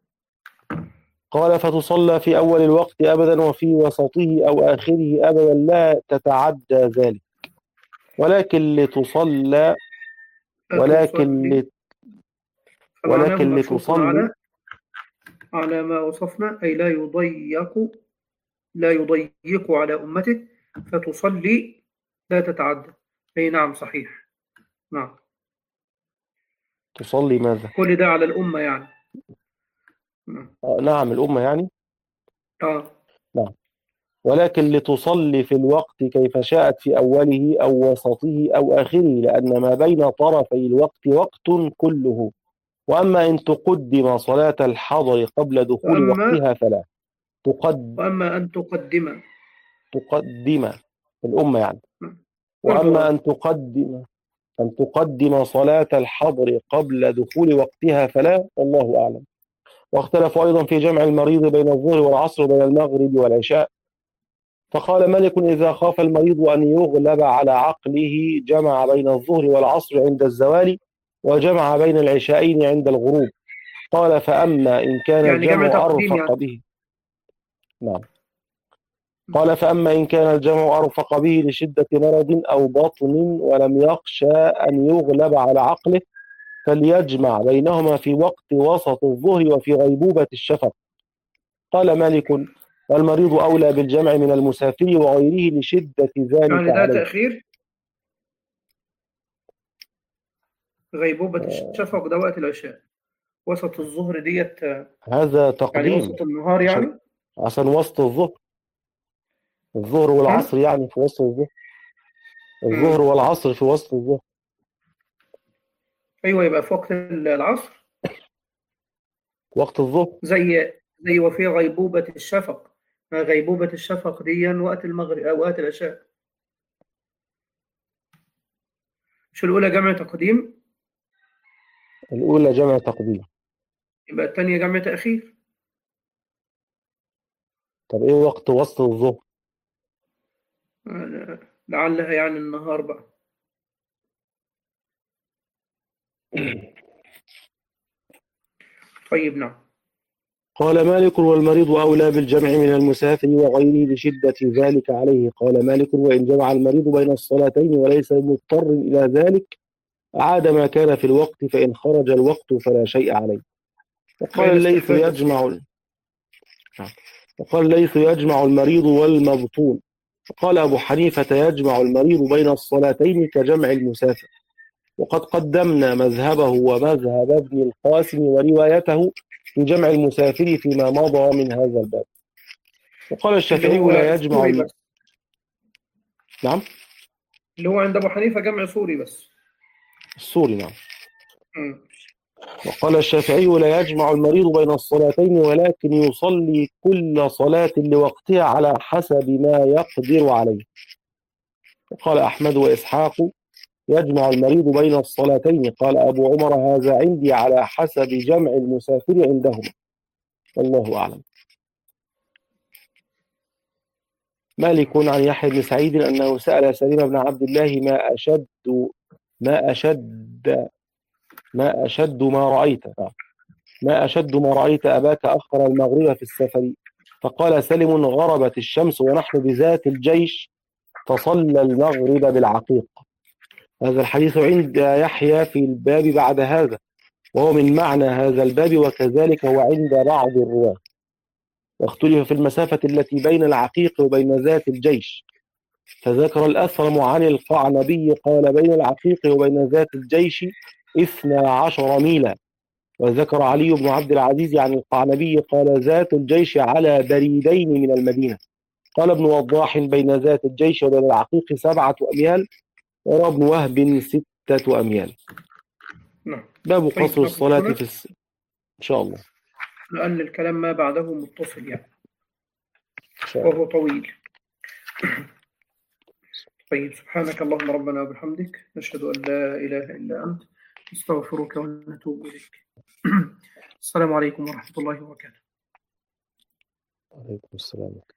قال: فتصلى في أول الوقت أبدا وفي وسطه أو آخره أبدا، لا تتعدى ذلك، ولكن لتصلى فمعناه ولكن مكشوف لتصلي على ما وصفنا، أي لا يضيق على أمته، فتصلي لا تتعدى. أي نعم صحيح. نعم. تصلي ماذا؟ كل ده على الأمة يعني. نعم الأمة يعني. نعم. ولكن لتصلي في الوقت كيف شاءت في أوله أو وسطه أو آخره، لأن ما بين طرفي الوقت وقت كله. وأما إن تقدم صلاة الحضر قبل دخول وقتها فلا. وأما أن تقدم الأمة يعني. وأما أن تقدم صلاة الحضر قبل دخول وقتها فلا، والله أعلم. واختلفوا أيضا في جمع المريض بين الظهر والعصر وبين المغرب والعشاء، فقال مالك: إذا خاف المريض أن يغلب على عقله جمع بين الظهر والعصر عند الزوال، وجمع بين العشاءين عند الغروب. قال: فأما إن كان يعني الجمع أرفق به. نعم. قال: فأما إن كان الجمع أرفق به لشدة مرض أو بطن ولم يخشى أن يغلب على عقله، فليجمع بينهما في وقت وسط الظهر وفي غيبوبة الشفق. قال مالك: والمريض أولى بالجمع من المسافر وغيره لشدة ذلك يعني ده عليه. تأخير غيبوبة الشفق ده وقت العشاء، وسط الظهر ديت هذا تقديم، يعني وسط النهار يعني، عشان وسط الظهر والعصر يعني في وسط الظهر. الظهر والعصر في وسط الظهر. أيوة، يبقى في وقت العصر، وقت الظهر زي وفي غيبوبة الشفق. غيبوبة الشفق دي وقت المغرب أو وقت العشاء. شو الأولى جمع تقديم؟ الأولى جمع تقديم. يبقى الثانية جمع تأخير. طب إيه وقت وسط الظهر؟ لعلها يعني النهار بقى. طيب نعم. قال مالك: والمريض أولى بالجمع من المسافر وغيره لشدة ذلك عليه. قال مالك: وإن جمع المريض بين الصلاتين وليس مضطر إلى ذلك، أعاد ما كان في الوقت، فإن خرج الوقت فلا شيء عليه. وقال الليث يجمع المريض والمبطون. وقال أبو حنيفة: يجمع المريض بين الصلاتين كجمع المسافر. وقد قدمنا مذهبه ومذهب ابن القاسم وروايته في جمع المسافر فيما مضى من هذا الباب. وقال الشافعي: لا يجمع نعم، اللي هو عند أبو حنيفة جمع سوري بس. السوري. نعم. وقال الشافعي: لا يجمع المريض بين الصلاتين، ولكن يصلي كل صلاة لوقتها على حسب ما يقدر عليه. وقال أحمد وإسحاق: يجمع المريض بين الصلاتين. قال أبو عمر: هذا عندي على حسب جمع المسافر عندهما، والله أعلم. مالك عن يحيى بن سعيد أنه سأل سليم بن عبد الله: ما أشد ما رأيت أباك أخر المغرب في السفر. فقال سلم: غربت الشمس ونحن بذات الجيش، فصلى المغرب بالعقيق. هذا الحديث عند يحيى في الباب بعد هذا، وهو من معنى هذا الباب، وكذلك هو عند بعض الرواة. واختلف في المسافة التي بين العقيق وبين ذات الجيش، فذكر الأثرم عن القعنبي قال: بين العقيق وبين ذات الجيش 12 ميلا. وذكر علي بن عبد العزيز عن القعنبي قال: ذات الجيش على بريدين من المدينة. قال ابن وضاح: بين ذات الجيش وبين العقيق 7 أميال. وروى ابن وهب 6 أميال. باب طيب قصر الصلاة ناخد إن شاء الله. لأن الكلام ما بعده متصل يعني إن شاء الله. وهو طويل. طيب سبحانك اللهم ربنا وبحمدك نشهد أن لا إله إلا أنت نستغفرك ونتوب إليك. السلام عليكم ورحمة الله وبركاته. عليكم السلام.